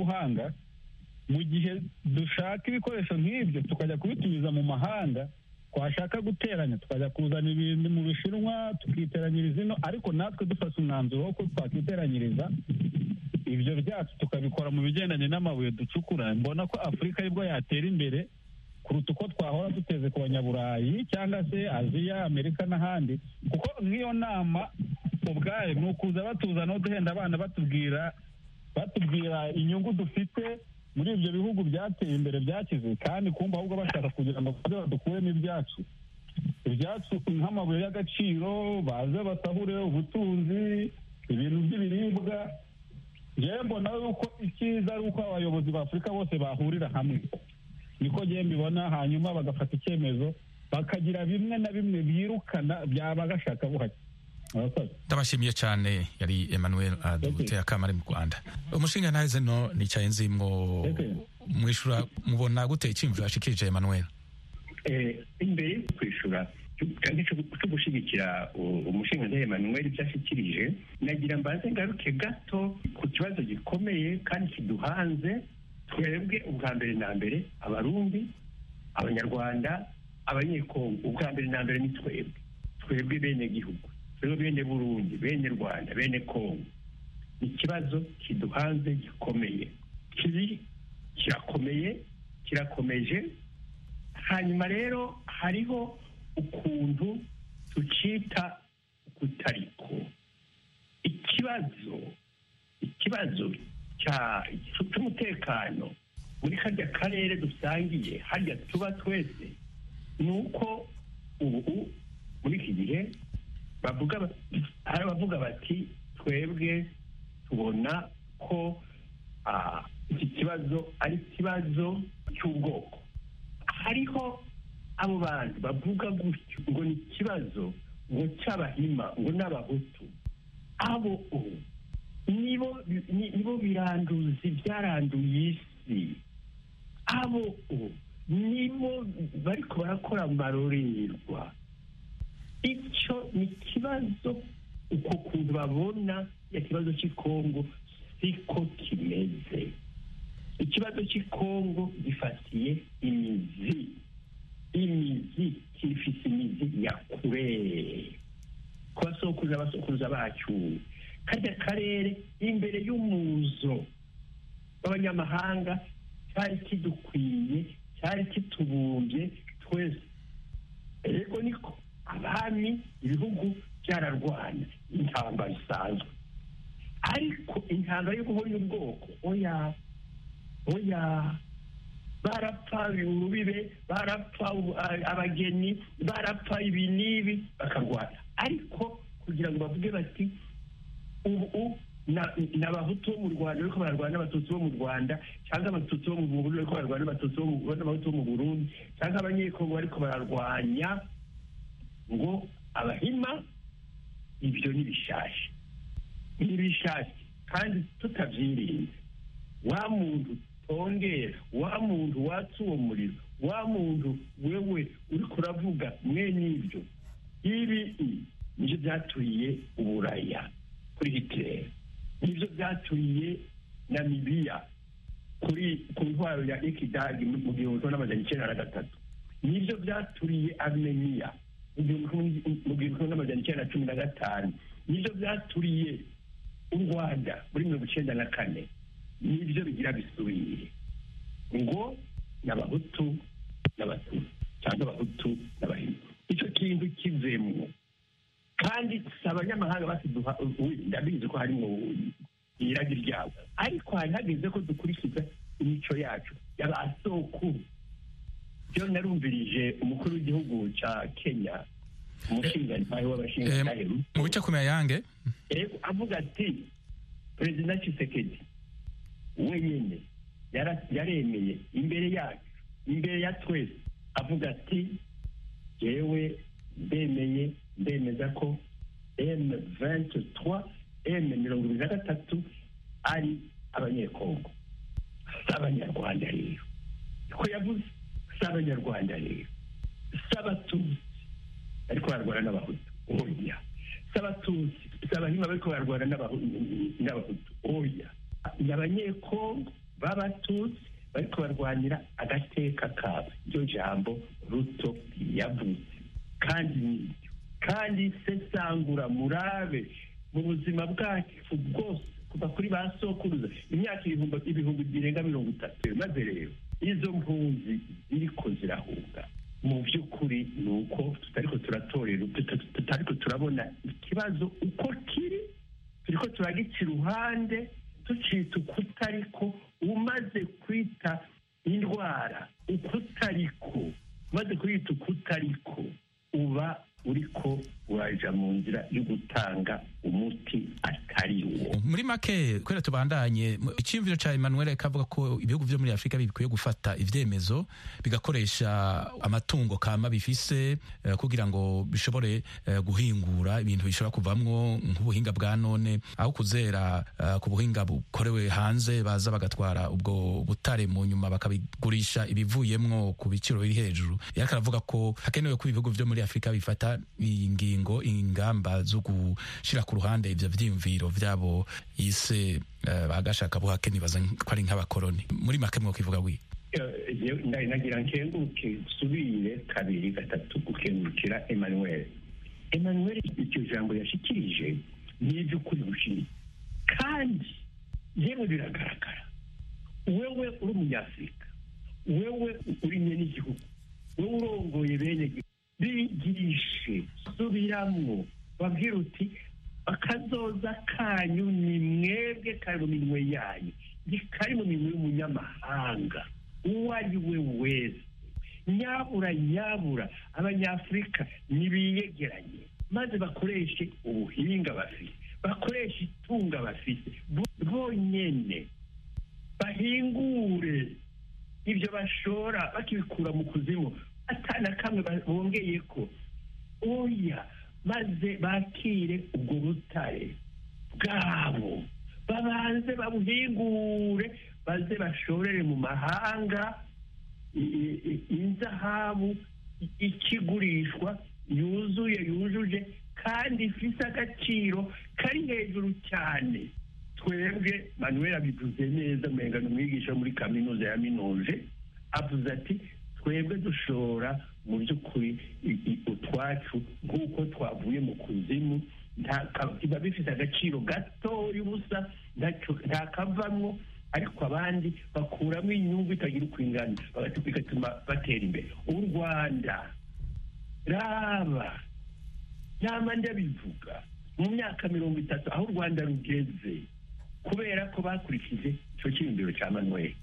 by'ikoranabuhanga. Mu gihe dushaka ibikoresho nk'ibyo tukajya kubitumiza mu mahanga, twashaka guteranya tukajya kuzana ibintu mu Bishinwa tukiteranyiriza ino, ariko natwe dufashe umwanzuro wo ko twakiteranyiriza ibyo byacu tukabikora mu bigendanye n'amabuye ducukura. Mbona ko Afurika y'ibwo yatera imbere kuruta uko twahora duteze ku banyaburayi cyangwa se Aziya, Amerika n'ahandi, kuko nk'iyo nama ubwayo ni ukuza batuzana no duhenda abana batubwira batubwira inyungu dufite muri ibyo bihugu byateye imbere byakize, kandi kumva ahubwo bashaka kugira ngo baze badukuremo ibyacu ibyacu nk'amabuye y'agaciro, baze basahure ubutunzi, ibintu by'ibiribwa. Njyewe mbona yuko icyiza ari uko abayobozi ba Afurika bose bahurira hamwe, niko njyewe mbibona, hanyuma bagafata icyemezo bakagira bimwe na bimwe birukana byaba gashaka buhake. Ndabashimiye cyane. Yari Emmanuel aduteye akamari mu Rwanda. Umushinga ntaze no nicaye nzimwo mwishura, mubona gute icyimvura ashikije Emmanuel? Eh, imbere kwishura kandi cyo gushigikira umushinga ntaze Emmanuel byashikirije, nagira mbanze ngaruke gato ku kibazo gikomeye kandi kiduhanze twebwe ubwa mbere na mbere abarundi, abanyarwanda, abanyekongo. Ubwa mbere na mbere ni twebwe twebwe bene gihugu, twebwe bene Burundi, bene Rwanda, bene Kongo. Ikibazo kiduhanze gikomeye, kiri kirakomeye, kirakomeje. Hanyuma rero hariho ukuntu tucita kutariko ikibazo ikibazo cy'umutekano muri karya karere dusangiye harya tuba twese, ni uko ubu muri iki gihe bavuga hari abavuga bati twebwe tubona ko iki kibazo ari ikibazo cy'ubwoko. Hariho abo bantu bavuga gutyo ngo ni ikibazo ngo cy'Abahima ngo n'Abahutu. Abo nibo nibo biranduzi byaranduye isi. Abo nibo bariko barakora amarorerwa. Icyo ni ikibazo uko kuntu babona ya kibazo cy'Ikongo siko kimeze. Ikibazo cy'Ikongo gifatiye imizi imizi kifise imizi ya kure ku basokuruza abasokuruza bacu. Karya karere imbere y'umuzo w'abanyamahanga cyari kidukwiye, cyari kitubumbye twese. Ego niko abami ibihugu byararwana intambara isanzwe, ariko intambara yo guhonya ubwoko oya oya barapfa urubibe, barapfa abageni, barapfa ibi n'ibi bakarwana. Ariko kugira ngo bavuge bati ubu n'Abahutu bo mu Rwanda ariko bararwana n'Abatutsi bo mu Rwanda, cyangwa Abatutsi bo mu Burundi ariko bararwana n'Abatutsi bo mu Burundi, cyangwa Abanyekongo ariko bararwanya ngo Abahima, ibyo ni bishashe ni bishashe kandi tutabyirinze. Wa muntu tongera, wa muntu watse uwo muriro, wa muntu wewe uri kuravuga mwene ibyo, ibi nibyo byaturiye Uburaya kuri Hitler, nibyo byaturiye Namibia kuri ku ntwaro ya Ekidagi mu gihumbi n'amajana icyenda na gatatu, nibyo byaturiye Armenia mu gihumbi n'amajana icyenda na cumi na gatanu, nibyo byaturiye u Rwanda muri mirongo icyenda na kane. Nibyo bigira bisubire ngo n'Abahutu n'Abatutsi cyangwa Abahutu n'Abahima. Icyo kintu kivemo, kandi si abanyamahanga basiduha. Ndabizi ko harimo iragi ryabo, ariko hari hageze ko dukurikiza imico yacu y'abasokuru. byo narumvirije umukuru w'igihugu cya Kenya, umushingantahe w'abashingantahe mu bice kumenya yange avuga ati Perezida Tshisekedi wenyine yaremeye imbere yacu, imbere ya twese, avuga ati jewe ndemeye ndemeza ko M vingt-trois M mirongo ibiri na gatatu ari abanyekongo, si abanyarwanda rero. Ko yavuze si abanyarwanda rero, si abatutsi ariko barwana n'abahutu oya, si abatutsi si abahima bariko barwana n'abahutu oya, ni abanyekongo b'abatutsi bariko barwanira agateka kabo. Iryo jambo Ruto yavuze kandi kandi sesangura murabe mu buzima bwacu bwose kuva kuri ba sokuruza imyaka ibihumbi ibihumbi birenga mirongo itatu. Maze rero izo mpunzi ziriko zirahunga mu by'ukuri ni uko tutariko turatorera tutariko turabona ikibazo uko kiri, turiko turagica iruhande tucita ukutariko. Umaze kwita indwara ukutariko, umaze kwita ukutariko, uba uriko uraja mu nzira yo gutanga umuti atari wo. Muri make kwera tubandanye icyumviro ca Emmanuel kavuga ko ibihugu vyo muri Afrika bikwiye gufata ivyemezo bigakoresha amatungo kama bifise uh, kugira ngo bishobore uh, guhingura ibintu bishobora kuvamwo nk'ubuhinga bwa none, aho kuzera uh, ku buhinga bukorewe hanze baza bagatwara ubwo butare mu nyuma bakabigurisha ibivuyemwo ku biciro biri hejuru. Yakaravuga ko hakenewe ko ibihugu vyo muri Afrika bifata ingingo ingamba zo gushira ku ruhande ivyo vyiyumviro vyabo yise uh, bagashaka buhake nibaza ko ari nk'abakoroni. Muri make mwo kivuga wi nagira nkenguke subire kabiri gatatu gukengukira Emmanuel. Emmanuel icyo jambo yashikirije ni iby'ukuri gushini kandi yewe biragaragara. Wewe uri umunyafrika, wewe uri n'igihugu, wewe urongoye bene bigishe subiramwo babwira uti akazoza kanyu ni mwebwe kari mu minwe yanyu, ntikari mu minwe y'umunyamahanga uwo ari we wese. Nyabura nyabura abanyafurika nibiyegeranye maze bakoreshe ubuhinga bafite, bakoreshe itunga bafite bonyene, bahingure ibyo bashora bakibikura mu kuzimu atana kamwe bongeye ko oya, maze bakire ubwo butare bwabo, babanze babuhingure, baze bashorere mu mahanga inzahabu ikigurishwa yuzuye yujuje kandi ifise agaciro kari hejuru cyane. Twebwe Manuel abivuze neza, umenga ni umwigisha muri kaminuza ya Minuje, avuze ati twebwe dushora mu by'ukuri utwacu nk'uko twavuye mu kuzimu, biba bifite agaciro gato y'ubusa nta kavamwo, ariko abandi bakuramo inyungu itagira uko ingana bigatuma batera imbere. U Rwanda raba nama ndabivuga mu myaka mirongo itatu aho u Rwanda rugeze kubera ko bakurikije icyo cyiyumviro cya Manuel.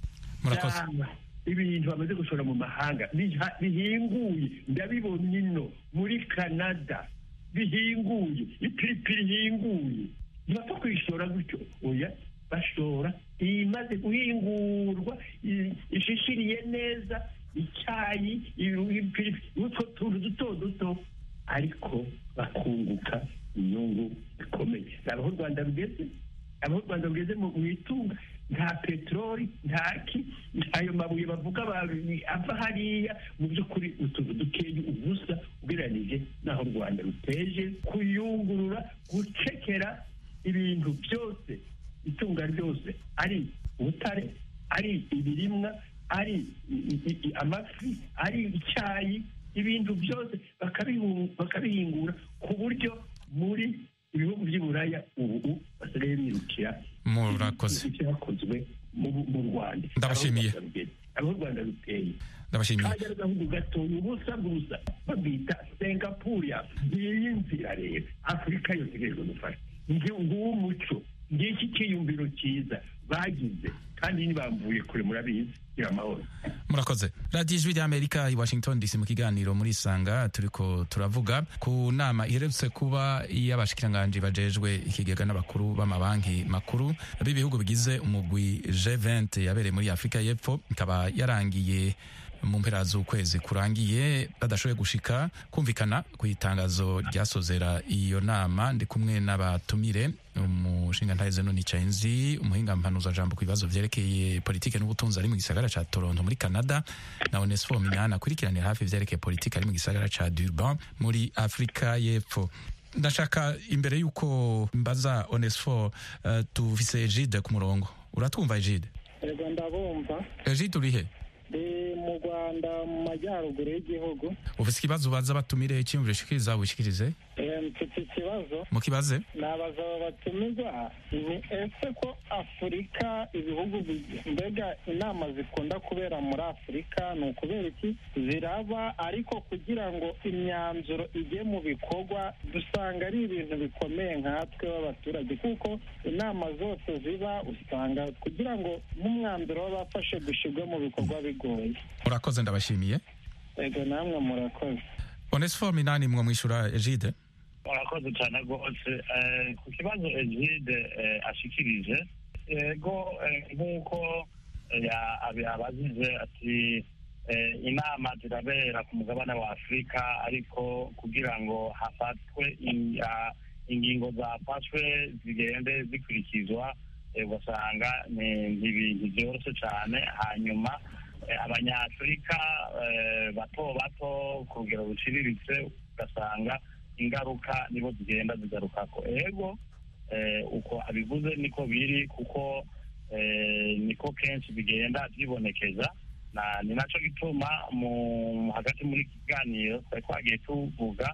Ibintu bamaze gushora mu mahanga bihinguye, ndabibona ino muri Canada bihinguye, ipiripiri ihinguye, ntibapfa kwishora gutyo, oya bashora imaze guhingurwa ishishiriye neza, icyayi, utwo tuntu duto duto, ariko bakunguka inyungu ikomeye. Aho u Rwanda rugeze, aho u Rwanda rugeze mu itunga, nta peteroli ntaki, ayo mabuye bavuga ava hariya mu by'ukuri utuntu dukeye ubusa ugereranije n'aho u Rwanda ruteje kuyungurura, gucekera ibintu byose, itunga ryose, ari ubutare, ari ibirimwa, ari amafi, ari icyayi, ibintu byose bakabihingura ku buryo muri ibihugu by'Iburaya ubu basigaye birukira murakoze icyakozwe mu Rwanda. Ndabashimiye. Aho u Rwanda ruteye ndabashimiye. Kandi agahugu gatoya ubusa gusa babita Singapore. Iyi nzira rero Afurika yose igerageza gufasha nguw'umuco, ngiki cyiyumviro cyiza bagize kandi ntibamvuye kure, murabizi. Amahoro. Murakoze. Radio Ijwi ry'Amerika i Washington D C mu kiganiro muri Sanga turiko turavuga ku nama iherutse kuba y'abashikiranganje bajejwe ikigega n'abakuru b'amabanki makuru b'ibihugu bigize umugwi G vingt yabereye muri Afrika y'Epfo, ikaba yarangiye mu mpera z'ukwezi kurangiye badashoboye gushika kumvikana ku itangazo ryasozera iyo nama. Ndi kumwe n'abatumire umushinga ntahize none Chainzi, umuhinga mpanuza jambo ku bibazo vyerekeye politike n'ubutunzi ari mu gisagara ca Toronto muri Canada, na Onesphore Minani akurikiranira hafi vyerekeye politike ari mu gisagara ca Durban muri Afrika y'Epfo. Ndashaka imbere yuko mbaza Onesphore, uh, tuvise Egide ku murongo. Uratwumva Egide? yego ndabumva. Egide urihe? Ndi mu Rwanda mu majyaruguru y'igihugu. Ufite ikibazo ubaza batumire icyiyumviro ushikiriza ushikirize? Mfite ikibazo. Mukibaze? Nabaza batumirwa ni ese ko Afurika ibihugu mbega inama zikunda kubera muri Afurika ni ukubera iki ziraba, ariko kugira ngo imyanzuro ijye mu bikorwa dusanga ari ibintu bikomeye nkatwe b'abaturage, kuko inama zose ziba usanga kugira ngo n'umwanzuro w'abafashe gushyirwa mu bikorwa bigoye. Murakoze ndabashimiye. Ego namwe murakoze. Onesphore nani mwe mwishura Egide? Murakoze cyane rwose. Ku kibazo Egide ashikirije, ego nk'uko abazize ati inama zirabera ku mugabane wa Afurika, ariko kugira ngo hafatwe ingingo zafashwe zigende zikurikizwa ugasanga ni ibintu byoroshye cyane. Hanyuma abanyafurika bato bato ku rugero ruciriritse ugasanga ingaruka nibo zigenda zigarukako. Ego uko abivuze niko biri, kuko niko kenshi bigenda byibonekeza. Ni nacyo gituma mu hagati muri kiganiro twari twagiye tuvuga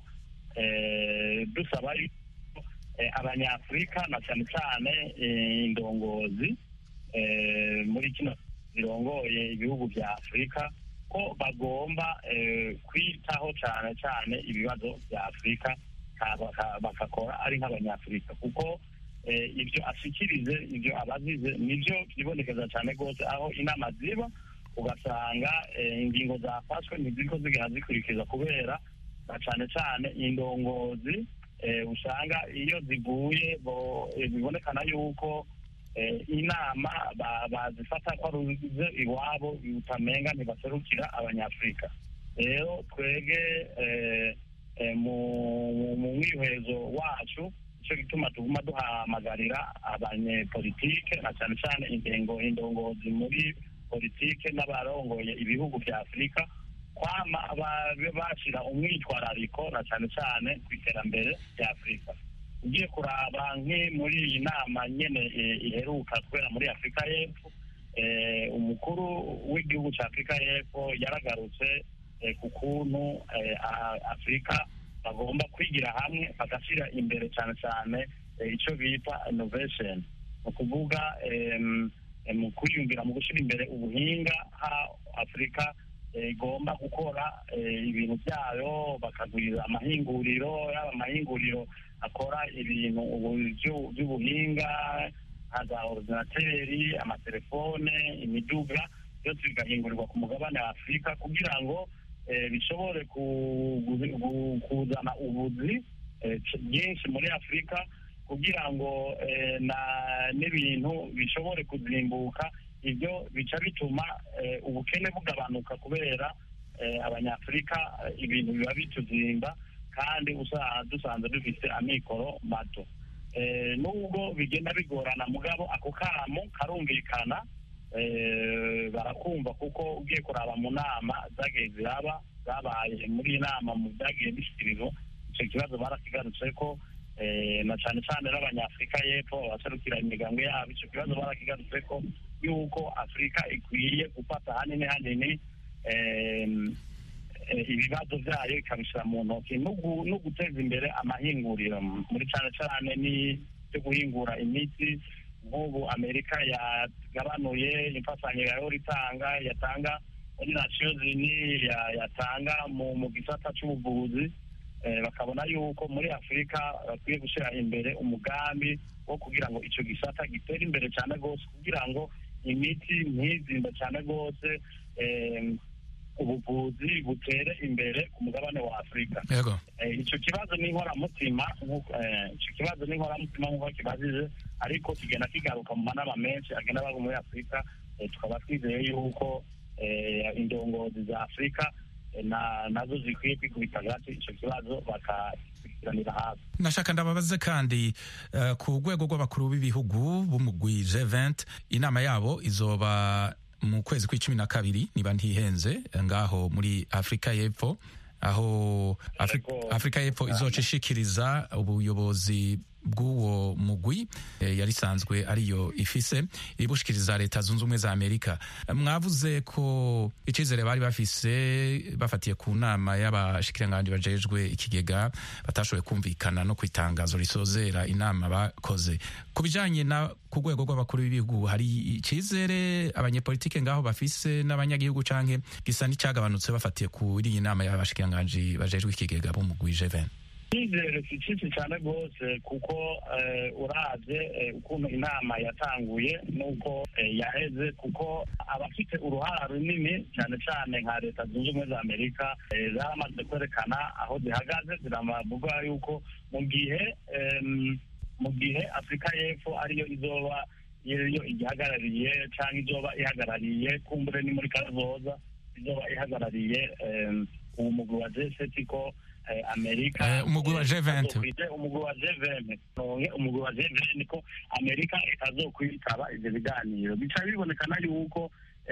dusaba abanyafurika na cyane cyane indongozi muri kino zirongoye ibihugu bya Afurika ko bagomba kwitaho cyane cyane ibibazo bya Afurika bakakora ari nk'abanyafurika, kuko ibyo ashikirize, ibyo abazize nibyo byibonekeza cyane rwose, aho inama ziba ugasanga ingingo zafashwe ntiziriko zigenda zikurikiza, kubera cyane cyane indongozi usanga iyo ziguye bibonekana yuko inama bazifata ko aruze iwabo utamenga ntibaserukira abanyafurika. Rero twege mu mwihwezo wacu icyo gituma tuguma duhamagarira abanyepolitike na cyane cyane ingengo indongozi muri politike n'abarongoye ibihugu bya Afurika kwama bashyira umwitwarariko na cyane cyane ku iterambere rya Afurika. Ugiye kuraba nk'i muri iyi nama nyene iheruka kubera muri Afurika y'Epfo, umukuru w'igihugu cya Afurika y'Epfo yaragarutse ku kuntu Afurika bagomba kwigira hamwe bagashyira imbere cyane cyane icyo bita innovation, ni ukuvuga mu kwiyumvira mu gushyira imbere ubuhinga, Afurika igomba gukora ibintu byayo bakagwiza amahinguriro, yaba amahinguriro akora ibintu by'ubuhinga nka za ordinateri, amatelefone, imiduga, byose bigahingurirwa ku mugabane wa Afurika kugira ngo bishobore kuzana ubuzi bwinshi muri Afurika, kugira ngo n'ibintu bishobore kuzimbuka. Ibyo bica bituma ubukene bugabanuka, kubera abanyafurika ibintu biba bituzimba kandi dusanzwe dufite amikoro mato. Nubwo bigenda bigorana, mugabo ako kamo karumvikana, barakumva, kuko ugiye kuraba mu nama zagiye ziraba zabaye muri iyi nama mu byagiye bishyikirizwa icyo kibazo barakigarutse ko na cyane cyane n'abanyafurika y'Epfo baserukira imigambi yabo, icyo kibazo barakigarutse ko yuko Afurika ikwiye gufata hanini hanini ibibazo byayo ikabishyira mu ntoki no guteza imbere amahinguriro, muri cyane cyane n'ibyo guhingura imiti. Nk'ubu Amerika yagabanuye imfatanyo yahora itanga, yatanga muri Nations Unies, yatanga mu gisata cy'ubuvuzi, bakabona yuko muri Afurika bakwiye gushyira imbere umugambi wo kugira ngo icyo gisata gitere imbere cyane rwose, kugira ngo imiti ntizimba cyane rwose, ubuvuzi butere imbere ku mugabane wa Afurika. Icyo kibazo ni inkoramutima, icyo kibazo ni inkoramutima nk'uko kibajije, ariko kigenda kigaruka mu manama menshi agenda aba muri Afurika. Tukaba twizeye yuko indongozi za Afurika nazo zikwiye kwikubita hasi icyo kibazo bakakurikiranira hafi. Nashaka ndababaze kandi ku rwego rw'abakuru b'ibihugu b'umugwi G vingt, inama yabo izoba mu kwezi kw'icumi na kabiri niba ntihenze ngaho muri Afurika y'Epfo, aho Afurika y'Epfo izoca ishikiriza ubuyobozi bw'uwo mugwi eh, yari isanzwe ariyo ifise ibushikiriza leta zunze ubumwe za Amerika. Mwavuze ko icizere bari bafise bafatiye ku nama y'abashikiranganji bajejwe ikigega batashoboye kumvikana no kwitangazo risozera inama bakoze. Ku bijanye na ku rwego rw'abakuru b'ibihugu hari icizere abanyepolitike ngaho bafise n'abanyagihugu canke gisa n'icyagabanutse bafatiye kuri iyi nama y'abashikiranganji bajejwe ikigega bo mu G vingt? Icyizere si cyinshi cyane rwose kuko uravye ukuntu inama yatanguye n'uko yaheze, kuko abafite uruhara runini cyane cyane nka leta zunze ubumwe za Amerika zaramaze kwerekana aho zihagaze, ziravuga yuko mu gihe mu gihe Afurika y'Epfo ariyo izoba iyo igihagarariye cyangwa izoba ihagarariye kumbure ni muri kazoza izoba ihagarariye uwo mugwi wa G seven ko Amerika umugwi wa G vingt umugwi wa G vingt umugwi wa G vingt ko Amerika itazokwitaba ivyo biganiro, bica bibonekana yuko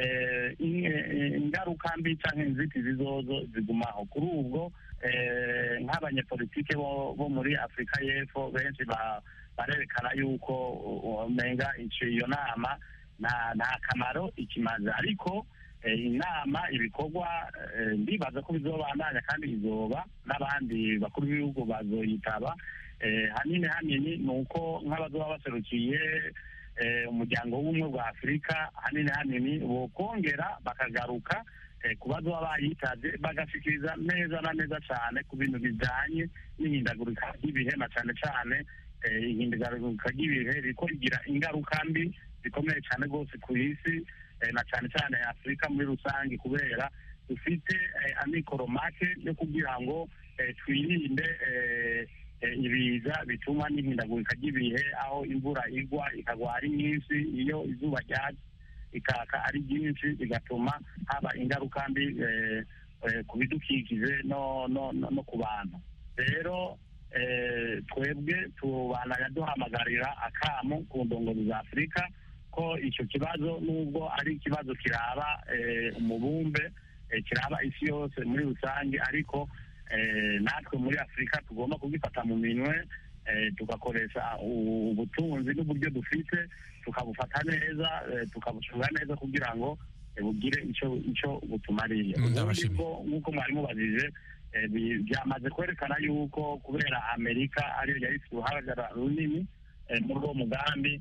ingaruka mbi canke inzitizi zozo zigumaho. Kuri ubwo nk'abanyepolitike bo muri Afurika y'Epfo benshi barerekana yuko umenga iyo nama nta kamaro ikimaze, ariko inama ibikorwa ndibaza ko bizobandanya kandi izoba n'abandi bakuru b'ibihugu bazoyitaba. Hanini hanini ni uko nk'abazoba baserukiye umuryango w'ubumwe bwa Afurika hanini hanini bokongera bakagaruka ku bazoba bayitaze bagashikiriza neza na neza cyane ku bintu bijanye n'ihindagurika ry'ibihe, na cyane cyane ihindagurika ry'ibihe riko rigira ingaruka mbi zikomeye cyane rwose ku isi na cyane cyane Afurika muri rusange, kubera dufite amikoro make yo kugira ngo twirinde ibiza bituma n'ihindagurika ry'ibihe, aho imvura igwa ikagwa ari nyinshi, iyo izuba ryaje ikaka ari ryinshi bigatuma haba ingaruka mbi ku bidukikije no no no ku bantu. Rero twebwe tubandanya duhamagarira akamo ku ndongozi za Afurika ko icyo kibazo nubwo ari ikibazo kiraba umubumbe kiraba isi yose muri rusange, ariko natwe muri Afurika tugomba kugifata mu minwe, tugakoresha ubutunzi n'uburyo dufite tukabufata neza, tukabucunga neza kugira ngo bugire icyo icyo butumariye. Ubundi bwo nk'uko mwari mubajije byamaze kwerekana yuko kubera Amerika ariyo yari ifite uruhara runini muri uwo mugambi,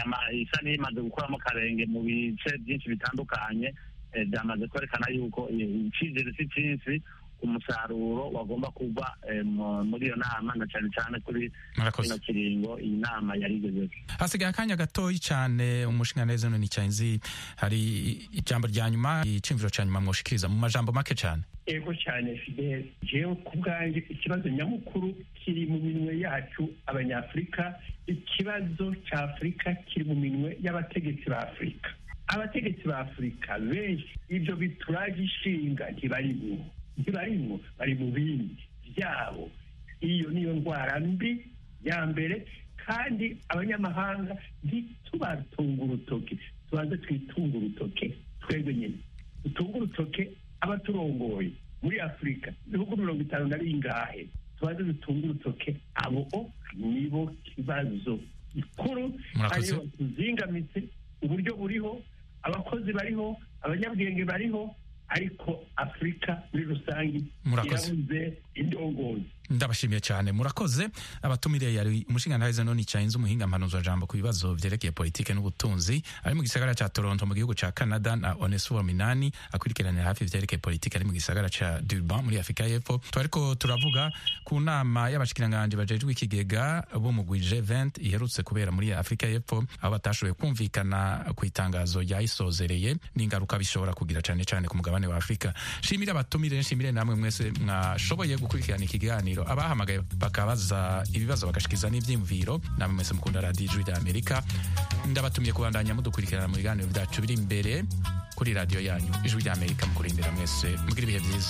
isa n'imaze gukuramo akarenge mu bice byinshi bitandukanye, byamaze kwerekana yuko icyizere si cyinshi umusaruro wagomba kuva muri iyo nama, na cyane cyane kuri kino kiringo iyi nama yari igezeho. Hasigaye akanya gatoyi cyane umushinganeza none cyanzi, hari ijambo rya nyuma, icimviro cya nyuma mwoshikiriza mu majambo make cyane? Ego cyane Fidel, jewe ku bwanjye ikibazo nyamukuru kiri mu minwe yacu abanyafurika, ikibazo cya Afurika kiri mu minwe y'abategetsi ba Afurika. Abategetsi ba Afurika benshi ibyo bituraje ishinga ntibarimo ntibarimo bari mu bindi byabo. Iyo niyo ndwara mbi ya mbere, kandi abanyamahanga ntitubatunga urutoke, tubanze twitunga urutoke twebwe nyine, dutunga urutoke abaturongoye muri Afurika ibihugu mirongo itanu na bingahe, tubanze dutunga urutoke abo nibo kibazo gikuru, ariyo tuzingamitse. Uburyo buriho, abakozi bariho, abanyabwenge bariho, ariko Afurika muri rusange irabuze indongozi. Ndabashimiye cyane, murakoze. Abatumire yari umushingantahe none cyanze umuhinga mpanuzwa jambo ku bibazo byerekeye politike n'ubutunzi ari mu gisagara cya Toronto mu gihugu cya Canada, na Onesphore Minani akurikirana hafi byerekeye politike ari mu gisagara cya Durban muri Afurika y'Epfo. Twariko turavuga ku nama y'abashikiranganje bajejwe ikigega bo mu G vingt iherutse kubera muri Afurika y'Epfo, aho batashoboye kumvikana ku itangazo ryayisozereye n'ingaruka bishobora kugira cyane cyane ku mugabane wa Afurika. Shimira abatumire, shimire namwe mwese mwashoboye gukurikirana ikiganiro, abahamagaye bakabaza ibibazo bagashikiza n'ibyimviro, namwe mwese mukunda Radio Ijwi ry'Amerika. Ndabatumiye kubandanya mudukurikirana mu biganiro byacu biri imbere kuri radio yanyu Ijwi ry'Amerika. Mukurindira mwese mugira ibihe byiza.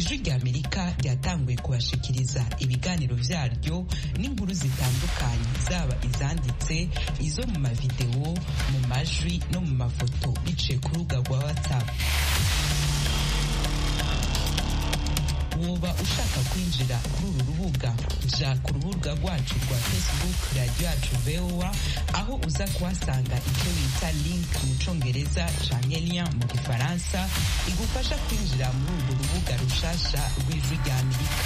ijwi rya amerika ryatanguye kubashikiriza ibiganiro vyaryo n'inkuru zitandukanye, zaba izanditse, izo mu mavideo, mu majwi no mu mafoto, biciye ku rubuga rwa whatsapp. woba ushaka kwinjira kuri uru rubuga, ja ku rubuga rwacu rwa Facebook radio yacu V O A, aho uza kuhasanga icyo bita link mu congereza canke lien mu gifaransa igufasha kwinjira muri urwo rubuga rushasha rw'ijwi rya Amerika.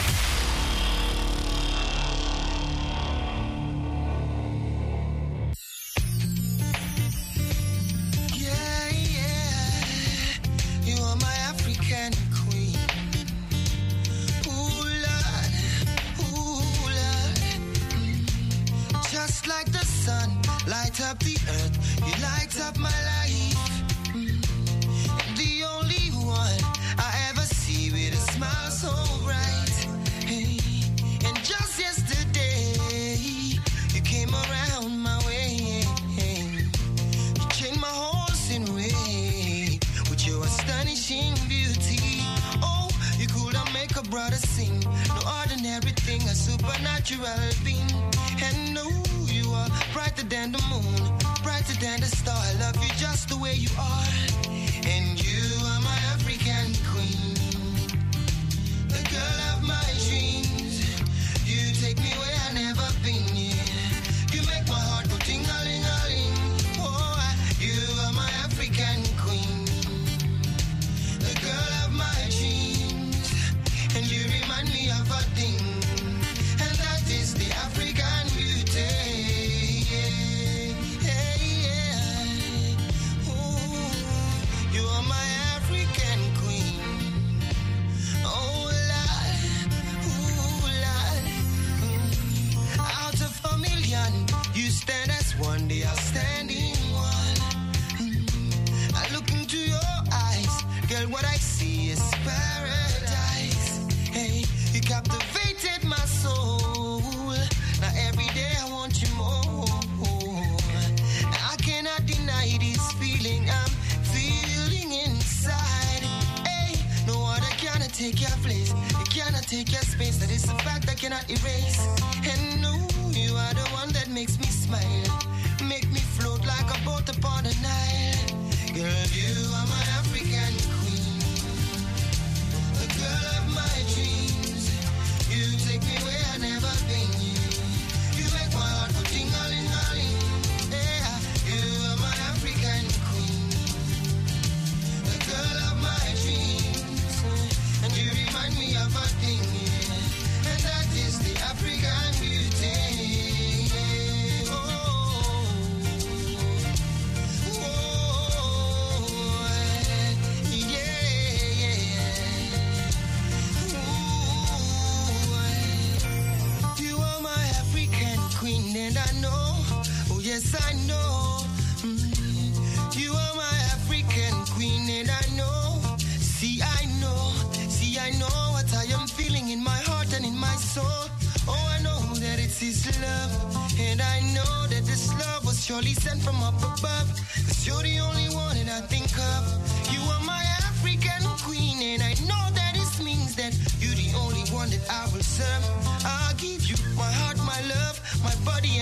Like the sun, light up the earth, you light up my life. Mm. The only one I ever see with a smile so bright. Hey. And just yesterday, you came around my way. Hey. You changed my whole scenery with your astonishing beauty. Oh, you could have make a brother sing. No ordinary thing, a supernatural being. And no, brighter than the moon, brighter than the star. I love you just the way you are. And you are my African queen, the girl of my dreams. You take me where I've never been, yeah. You make my heart go ting-a-ling-a-ling. Oh, you are my African queen, the girl of my dreams. And you remind me of a thing, and that is the African beauty. You stand as one, they are standing one. Mm. I look into your eyes, girl, what I see is paradise. Hey, you captivated my soul. Now every day I want you more. I cannot deny this feeling I'm feeling inside. Hey, no other cannot take your place, it cannot take your space. That is a fact I cannot erase. And no, you are the one that makes me smile, make me float like a boat upon the Nile. Girl, you are my African queen, the girl of my dreams. You take me where I've never been. You make my heart go ting-a-ling-a-ling. Yeah, you are my African queen, the girl of my dreams. And you remind me of a thing, yeah. And that is the African beauty. And I know, oh yes I know, mm, you are my African queen. And I know, see I know, see I know what I am feeling in my heart and in my soul. Oh, I know that it's his love, and I know that this love was surely sent from up above, 'cause you're the only one that I think of. You are my African queen, and I know that this means that you're the only one that I will serve. I'll give you my heart, my love, my body